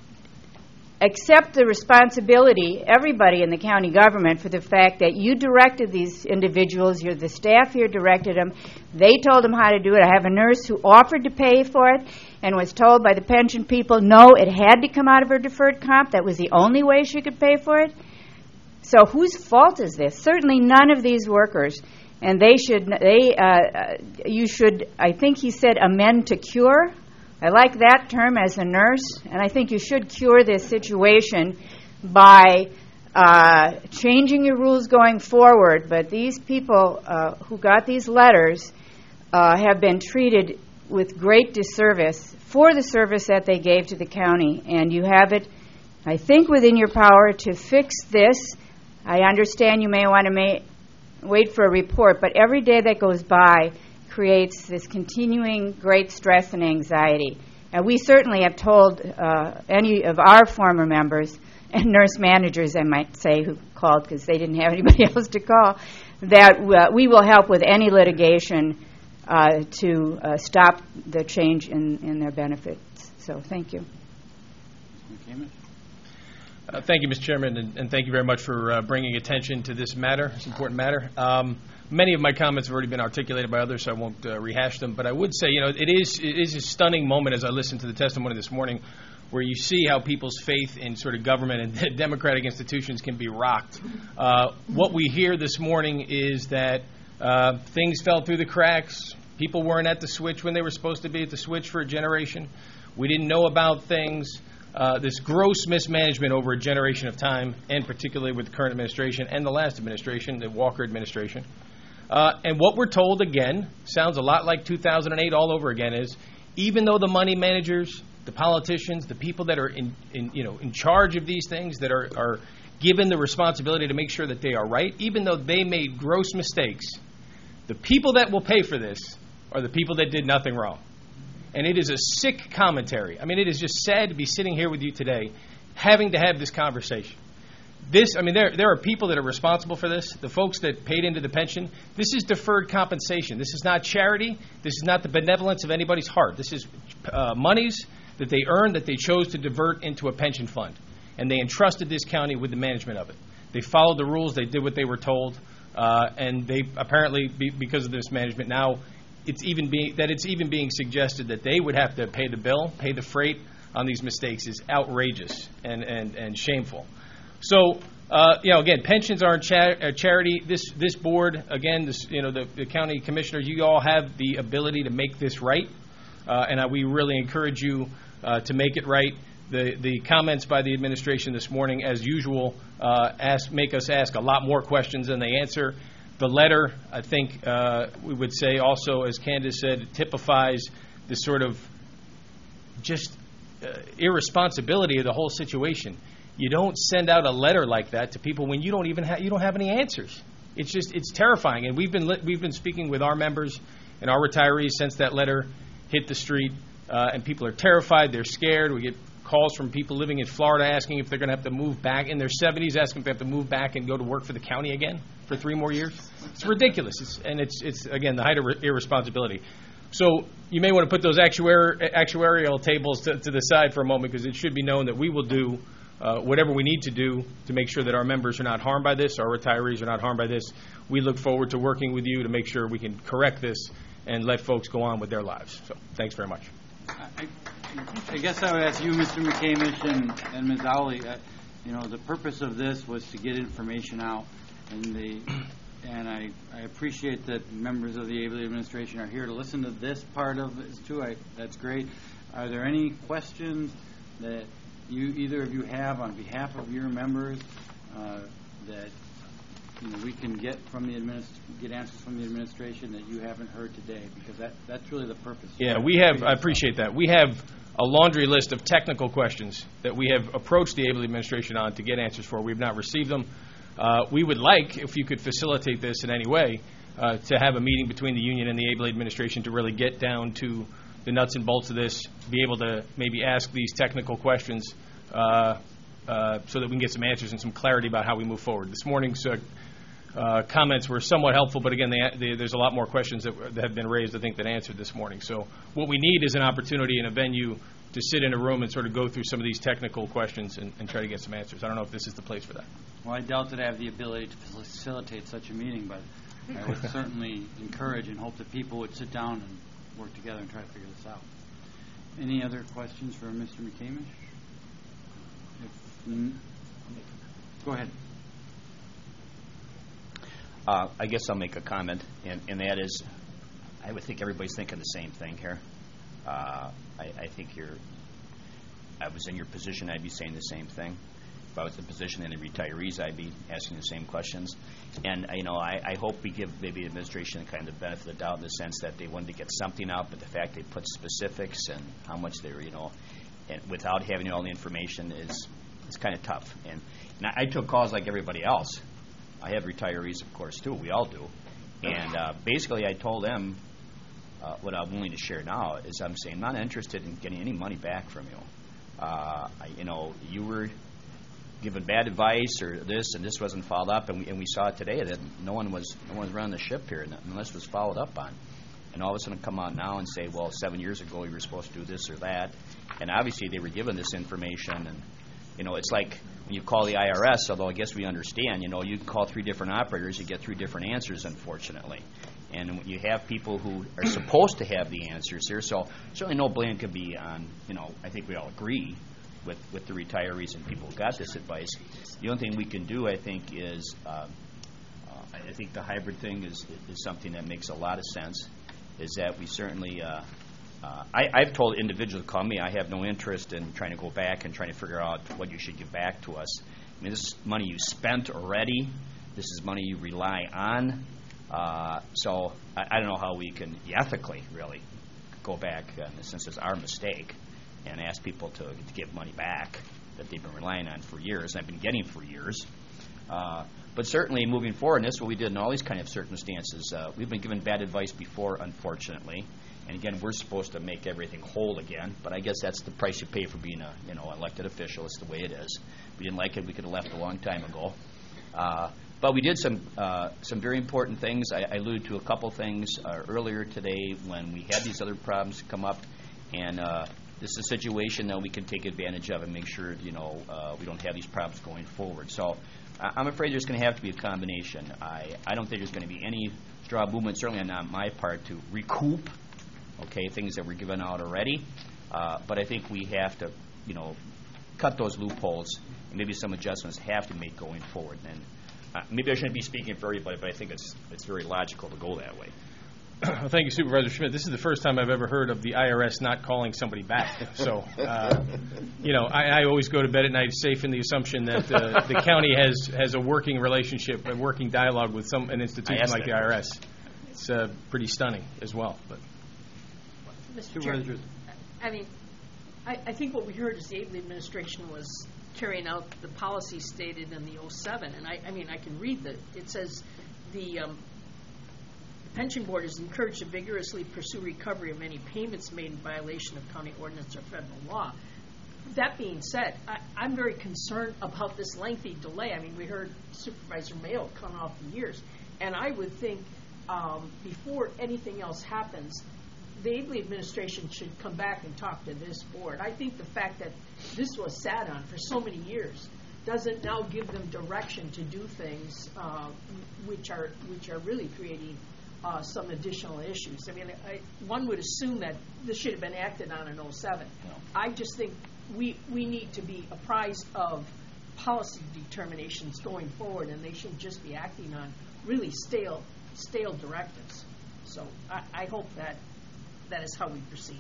accept the responsibility, everybody in the county government, for the fact that you directed these individuals, the staff here directed them, they told them how to do it. I have a nurse who offered to pay for it and was told by the pension people, no, it had to come out of her deferred comp. That was the only way she could pay for it. So whose fault is this? Certainly none of these workers. And you should, I think he said, amend to cure. I like that term as a nurse, and I think you should cure this situation by changing your rules going forward. But these people who got these letters have been treated with great disservice for the service that they gave to the county. And you have it, I think, within your power to fix this. I understand you may want to wait for a report, but every day that goes by creates this continuing great stress and anxiety. And we certainly have told any of our former members and nurse managers, I might say, who called because they didn't have anybody else to call, that we will help with any litigation to stop the change in their benefits. So thank you. Thank you, Mr. Chairman, and thank you very much for bringing attention to this matter, this important matter. Many of my comments have already been articulated by others, so I won't rehash them. But I would say, it is a stunning moment as I listened to the testimony this morning, where you see how people's faith in sort of government and democratic institutions can be rocked. What we hear this morning is that things fell through the cracks. People weren't at the switch when they were supposed to be at the switch for a generation. We didn't know about things. This gross mismanagement over a generation of time, and particularly with the current administration and the last administration, the Walker administration. And what we're told, again, sounds a lot like 2008 all over again, is even though the money managers, the politicians, the people that are in charge of these things, that are given the responsibility to make sure that they are right, even though they made gross mistakes, the people that will pay for this are the people that did nothing wrong. And it is a sick commentary. I mean, it is just sad to be sitting here with you today having to have this conversation. there are people that are responsible for this. The folks that paid into the pension. This is deferred compensation. This is not charity. This is not the benevolence of anybody's heart. This is monies that they earned that they chose to divert into a pension fund, and they entrusted this county with the management of it. They followed the rules. They did what they were told, and they apparently, because of this management, now it's even being suggested that they would have to pay the bill, pay the freight on these mistakes is outrageous and shameful. So, again, pensions aren't charity. This board, again, the county commissioners, you all have the ability to make this right, and we really encourage you to make it right. The comments by the administration this morning, as usual, make us ask a lot more questions than they answer. The letter, I think we would say also, as Candace said, typifies the sort of just irresponsibility of the whole situation. You don't send out a letter like that to people when you don't even you don't have any answers. It's terrifying. And we've been speaking with our members and our retirees since that letter hit the street, and people are terrified. They're scared. We get calls from people living in Florida asking if they're going to have to move back in their 70s, asking if they have to move back and go to work for the county again for 3 more years. It's ridiculous. It's again, the height of irresponsibility. So you may want to put those actuarial tables to the side for a moment, because it should be known that we will do whatever we need to do to make sure that our members are not harmed by this, our retirees are not harmed by this. We look forward to working with you to make sure we can correct this and let folks go on with their lives. So thanks very much. I guess I would ask you, Mr. McCamish and Ms. Owley, the purpose of this was to get information out, and I appreciate that members of the Abele administration are here to listen to this part of this too. That's great. Are there any questions that either of you have on behalf of your members that we can get answers from the administration that you haven't heard today? Because that's really the purpose. Yeah, we have. I appreciate that. We have a laundry list of technical questions that we have approached the Abele administration on to get answers for. We've not received them. We would like, if you could facilitate this in any way, to have a meeting between the union and the Abele administration to really get down to the nuts and bolts of this, be able to maybe ask these technical questions so that we can get some answers and some clarity about how we move forward. This morning's comments were somewhat helpful, but again, there's a lot more questions that have been raised, I think, that answered this morning. So what we need is an opportunity and a venue to sit in a room and sort of go through some of these technical questions and try to get some answers. I don't know if this is the place for that. Well, I doubt that I have the ability to facilitate such a meeting, but I would certainly encourage and hope that people would sit down and work together and try to figure this out. Any other questions for Mr. McCamish? Go ahead. I guess I'll make a comment, and that is, I would think everybody's thinking the same thing here. I think I was in your position, I'd be saying the same thing. If I was in the position of the retirees, I'd be asking the same questions. And, I hope we give maybe the administration kind of the benefit of the doubt in the sense that they wanted to get something out, but the fact they put specifics and how much they were, and without having all the information is kind of tough. And I took calls like everybody else. I have retirees, of course, too. We all do. And basically I told them what I'm willing to share now is I'm saying I'm not interested in getting any money back from you. You were given bad advice or this, and this wasn't followed up, and we saw it today that no one was running the ship here unless it was followed up on. And all of a sudden come out now and say, well, 7 years ago you were supposed to do this or that. And obviously they were given this information, and it's like when you call the IRS, although I guess we understand, you can call 3 different operators, you get 3 different answers, unfortunately. And you have people who are supposed to have the answers here, so certainly no blame could be on, I think we all agree with the retirees and people who got this advice. The only thing we can do, I think, is I think the hybrid thing is something that makes a lot of sense, is that we certainly I've told individuals to call me. I have no interest in trying to go back and trying to figure out what you should give back to us. I mean, this is money you spent already. This is money you rely on. So I don't know how we can ethically really go back, since it's our mistake, and ask people to give money back that they've been relying on for years, and I've been getting for years. But certainly moving forward, and this is what we did in all these kind of circumstances. We've been given bad advice before, unfortunately, And again, we're supposed to make everything whole again, but I guess that's the price you pay for being a elected official. It's the way it is. If we didn't like it, we could have left a long time ago. But we did some very important things. I alluded to a couple things earlier today when we had these other problems come up, and this is a situation that we can take advantage of and make sure we don't have these problems going forward. So I'm afraid there's going to have to be a combination. I don't think there's going to be any straw movement, certainly not on my part, to recoup things that were given out already. But I think we have to cut those loopholes, and maybe some adjustments have to make going forward. And maybe I shouldn't be speaking for everybody, but I think it's very logical to go that way. Thank you, Supervisor Schmidt. This is the first time I've ever heard of the IRS not calling somebody back. So, I always go to bed at night safe in the assumption that the county has a working relationship, a working dialogue with an institution like the IRS. It's pretty stunning as well. But Mr. Chair, I think what we heard is the Abele administration was carrying out the policy stated in the 07, and I can read it says the pension board is encouraged to vigorously pursue recovery of any payments made in violation of county ordinance or federal law. That being said, I'm very concerned about this lengthy delay. We heard Supervisor Mayo count off the years, and I would think before anything else happens, the Abele administration should come back and talk to this board. I think the fact that this was sat on for so many years doesn't now give them direction to do things which are really creating some additional issues. One would assume that this should have been acted on in 07. No. I just think we need to be apprised of policy determinations going forward, and they shouldn't just be acting on really stale directives. So I hope that is how we proceed.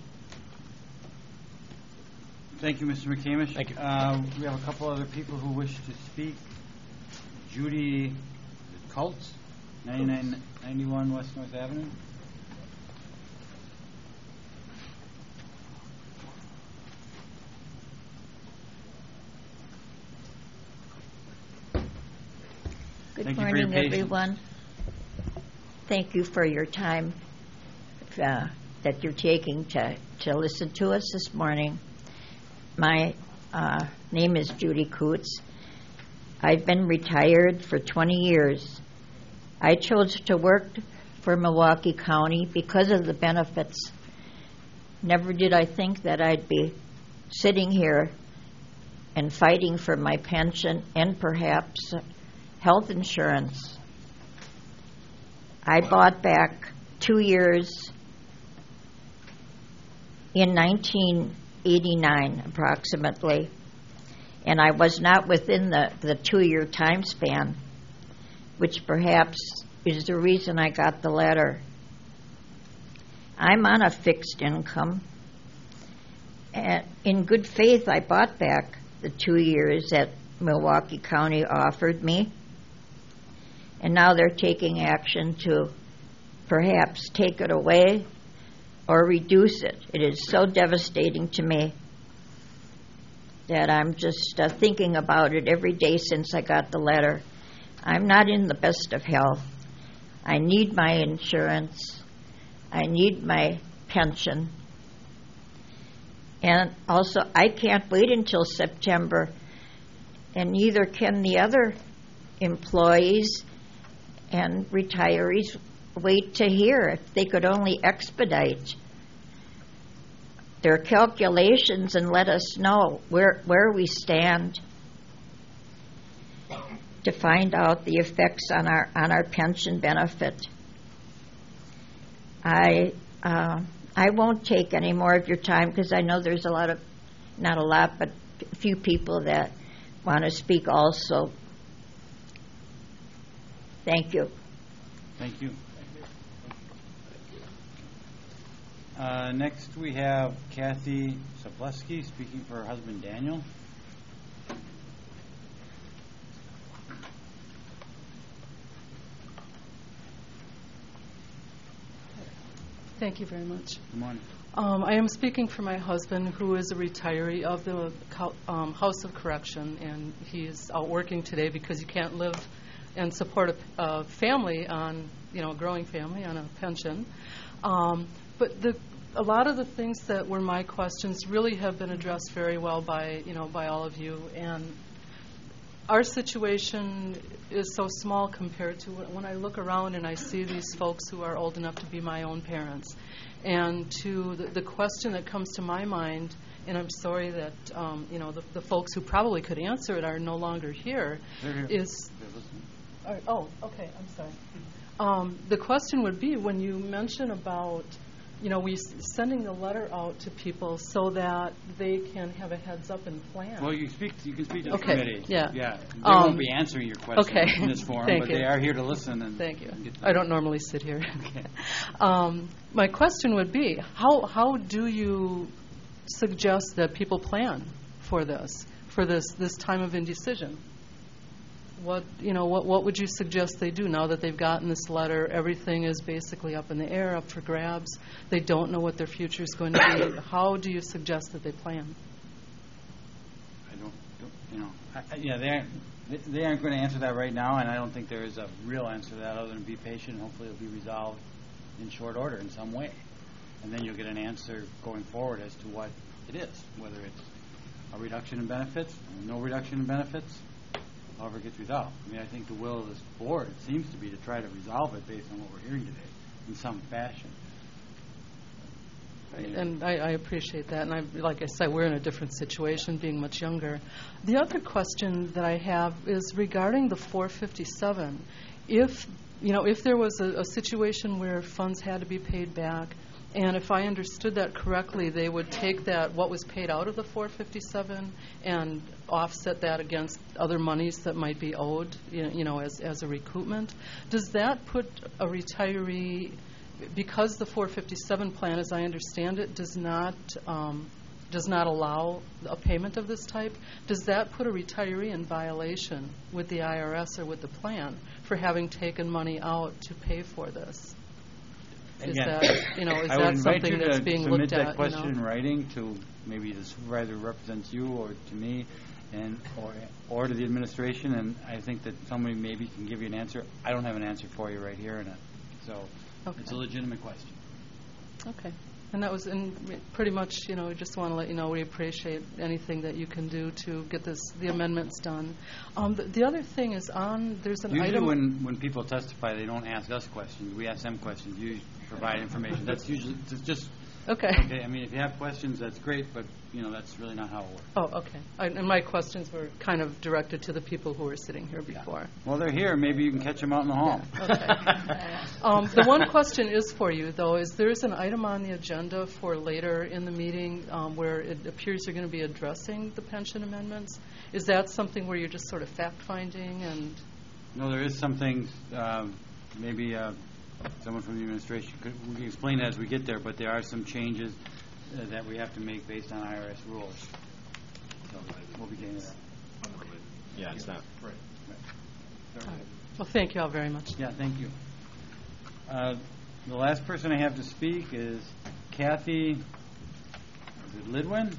Thank you, Mr. McCamish. Thank you. We have a couple other people who wish to speak. Judy Kultz, 9991 West North Avenue. Good morning, everyone. Thank you for your time that you're taking to listen to us this morning. My name is Judy Kultz. I've been retired for 20 years. I chose to work for Milwaukee County because of the benefits. Never did I think that I'd be sitting here and fighting for my pension and perhaps health insurance. I bought back 2 years in 1989 approximately, and I was not within the 2-year time span, which perhaps is the reason I got the letter. I'm on a fixed income, and in good faith I bought back the 2 years that Milwaukee County offered me, and now they're taking action to perhaps take it away or reduce it. It is so devastating to me that I'm just thinking about it every day since I got the letter. I'm not in the best of health. I need my insurance. I need my pension. And also, I can't wait until September, and neither can the other employees and retirees wait to hear. If they could only expedite their calculations and let us know where we stand to find out the effects on our pension benefit. I won't take any more of your time because I know there's not a lot, but a few people that want to speak also. Thank you. Thank you. Next we have Kathy Sapleski speaking for her husband Daniel. Thank you very much. Good morning. I am speaking for my husband, who is a retiree of the House of Correction, and he is out working today because you can't live and support a family on, a growing family on a pension. But a lot of the things that were my questions really have been addressed very well by all of you. And our situation is so small compared to when I look around and I see these folks who are old enough to be my own parents. And to the question that comes to my mind, and I'm sorry that the folks who probably could answer it are no longer here, is... Oh, okay, I'm sorry. The question would be, when you mention about sending the letter out to people so that they can have a heads up and plan. Well, you can speak to the okay. committee. Yeah. They won't be answering your questions okay. in this forum, Thank but you. they are here to listen. And thank you. I don't normally sit here. My question would be, how do you suggest that people plan for this time of indecision? What would you suggest they do now that they've gotten this letter? Everything is basically up in the air, up for grabs. They don't know what their future is going to be. How do you suggest that they plan? They aren't going to answer that right now, and I don't think there is a real answer to that other than be patient. Hopefully it'll be resolved in short order in some way. And then you'll get an answer going forward as to what it is, whether it's a reduction in benefits, or no reduction in benefits, however it gets resolved. I think the will of this board seems to be to try to resolve it based on what we're hearing today in some fashion. And I appreciate that. And like I said, we're in a different situation, being much younger. The other question that I have is regarding the 457. If there was a situation where funds had to be paid back, and if I understood that correctly, they would take what was paid out of the 457 and offset that against other monies that might be owed, as a recoupment. Does that put a retiree, because the 457 plan, as I understand it, does not allow a payment of this type, does that put a retiree in violation with the IRS or with the plan for having taken money out to pay for this? Is that something that's being looked at? I would invite you to submit that question in writing to maybe the supervisor who represents you or to me or to the administration, and I think that somebody maybe can give you an answer. I don't have an answer for you right here, so it's a legitimate question. Okay. And that was pretty much, we just want to let you know we appreciate anything that you can do to get the amendments done. The other thing is there's an usually item... Usually when people testify, they don't ask us questions. We ask them questions. You provide information. That's usually just... Okay. If you have questions, that's great, but, that's really not how it works. Oh, okay. And my questions were kind of directed to the people who were sitting here before. Yeah. Well, they're here. Maybe you can catch them out in the hall. Yeah. Okay. The one question is for you, though, is there's an item on the agenda for later in the meeting where it appears you're going to be addressing the pension amendments. Is that something where you're just sort of fact-finding? No, there is some things, maybe someone from the administration we can explain as we get there, but there are some changes that we have to make based on IRS rules. So we'll be getting to that. Yeah, it's not. Right. Well, thank you all very much. Yeah, thank you. The last person I have to speak is Kathy Lidwin.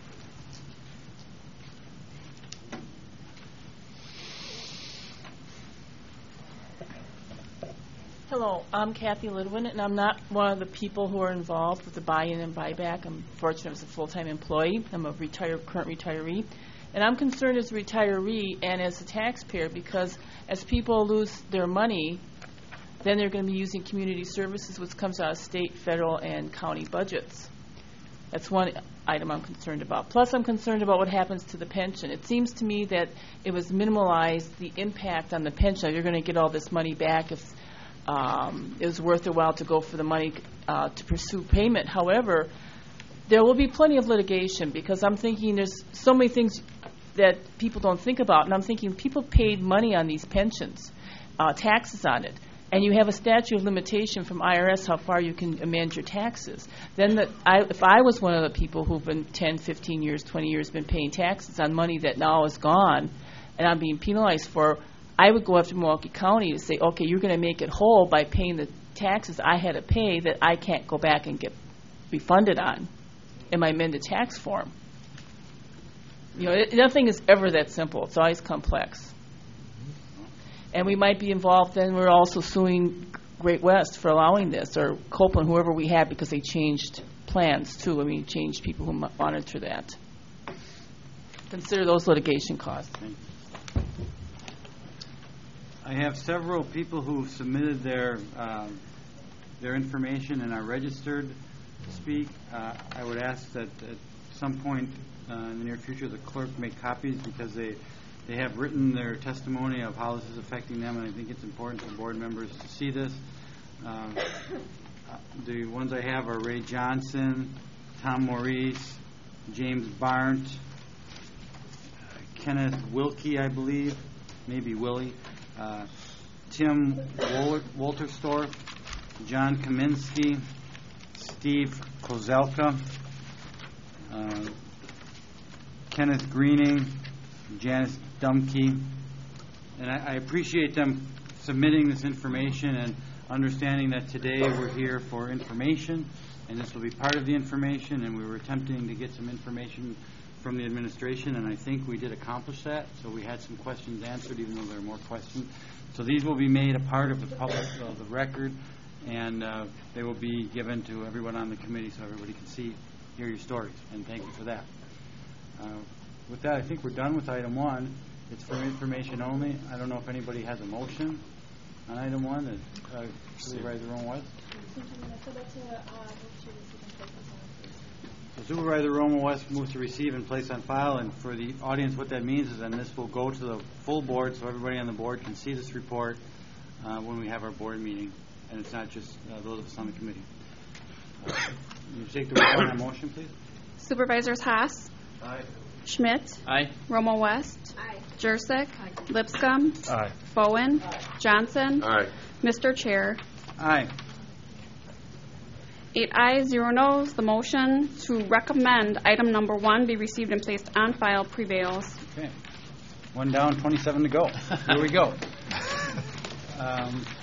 Hello, I'm Kathy Lidwin, and I'm not one of the people who are involved with the buy-in and buyback. I'm fortunate as a full-time employee. I'm a current retiree. And I'm concerned as a retiree and as a taxpayer because as people lose their money, then they're going to be using community services, which comes out of state, federal, and county budgets. That's one item I'm concerned about. Plus, I'm concerned about what happens to the pension. It seems to me that it was minimalized, the impact on the pension. You're going to get all this money back if it was worth their while to go for the money to pursue payment. However, there will be plenty of litigation because I'm thinking there's so many things that people don't think about. And I'm thinking people paid money on these pensions, taxes on it. And you have a statute of limitation from IRS how far you can amend your taxes. Then if I was one of the people who've been 10, 15 years, 20 years been paying taxes on money that now is gone and I'm being penalized for, I would go after Milwaukee County to say, okay, you're going to make it whole by paying the taxes I had to pay that I can't go back and get refunded on in my amended tax form. Nothing is ever that simple. It's always complex. And we might be involved, then we're also suing Great West for allowing this, or Copeland, whoever we had, because they changed plans too. I mean, changed people who monitor that. Consider those litigation costs. I have several people who submitted their information and are registered to speak. I would ask that at some point in the near future the clerk make copies, because they have written their testimony of how this is affecting them, and I think it's important for board members to see this. The ones I have are Ray Johnson, Tom Maurice, James Barnt, Kenneth Wilkie, I believe, maybe Willie, Tim Wolterstorff, John Kaminsky, Steve Kozelka, Kenneth Greening, Janice Dumke. And I appreciate them submitting this information and understanding that today we're here for information, and this will be part of the information, and we were attempting to get some information from the administration, and I think we did accomplish that. So we had some questions answered, even though there are more questions. So these will be made a part of the public, the record, and they will be given to everyone on the committee so everybody can hear your stories, and thank you for that. With that, I think we're done with item 1. It's for information only. I don't know if anybody has a motion on item 1 that Supervisor Romo West. So Supervisor Romo West moves to receive and place on file, and for the audience what that means is then this will go to the full board so everybody on the board can see this report when we have our board meeting, and it's not just those of us on the committee. You take the roll on that motion, please. Supervisors Haas. Aye. Schmidt. Aye. Romo West. Aye. Jursic. Lipscomb. Aye. Bowen. Johnson. Aye. Mr. Chair. Aye. 8 ayes, 0 noes. The motion to recommend item number 1 be received and placed on file prevails. Okay. 1 down, 27 to go. Here we go.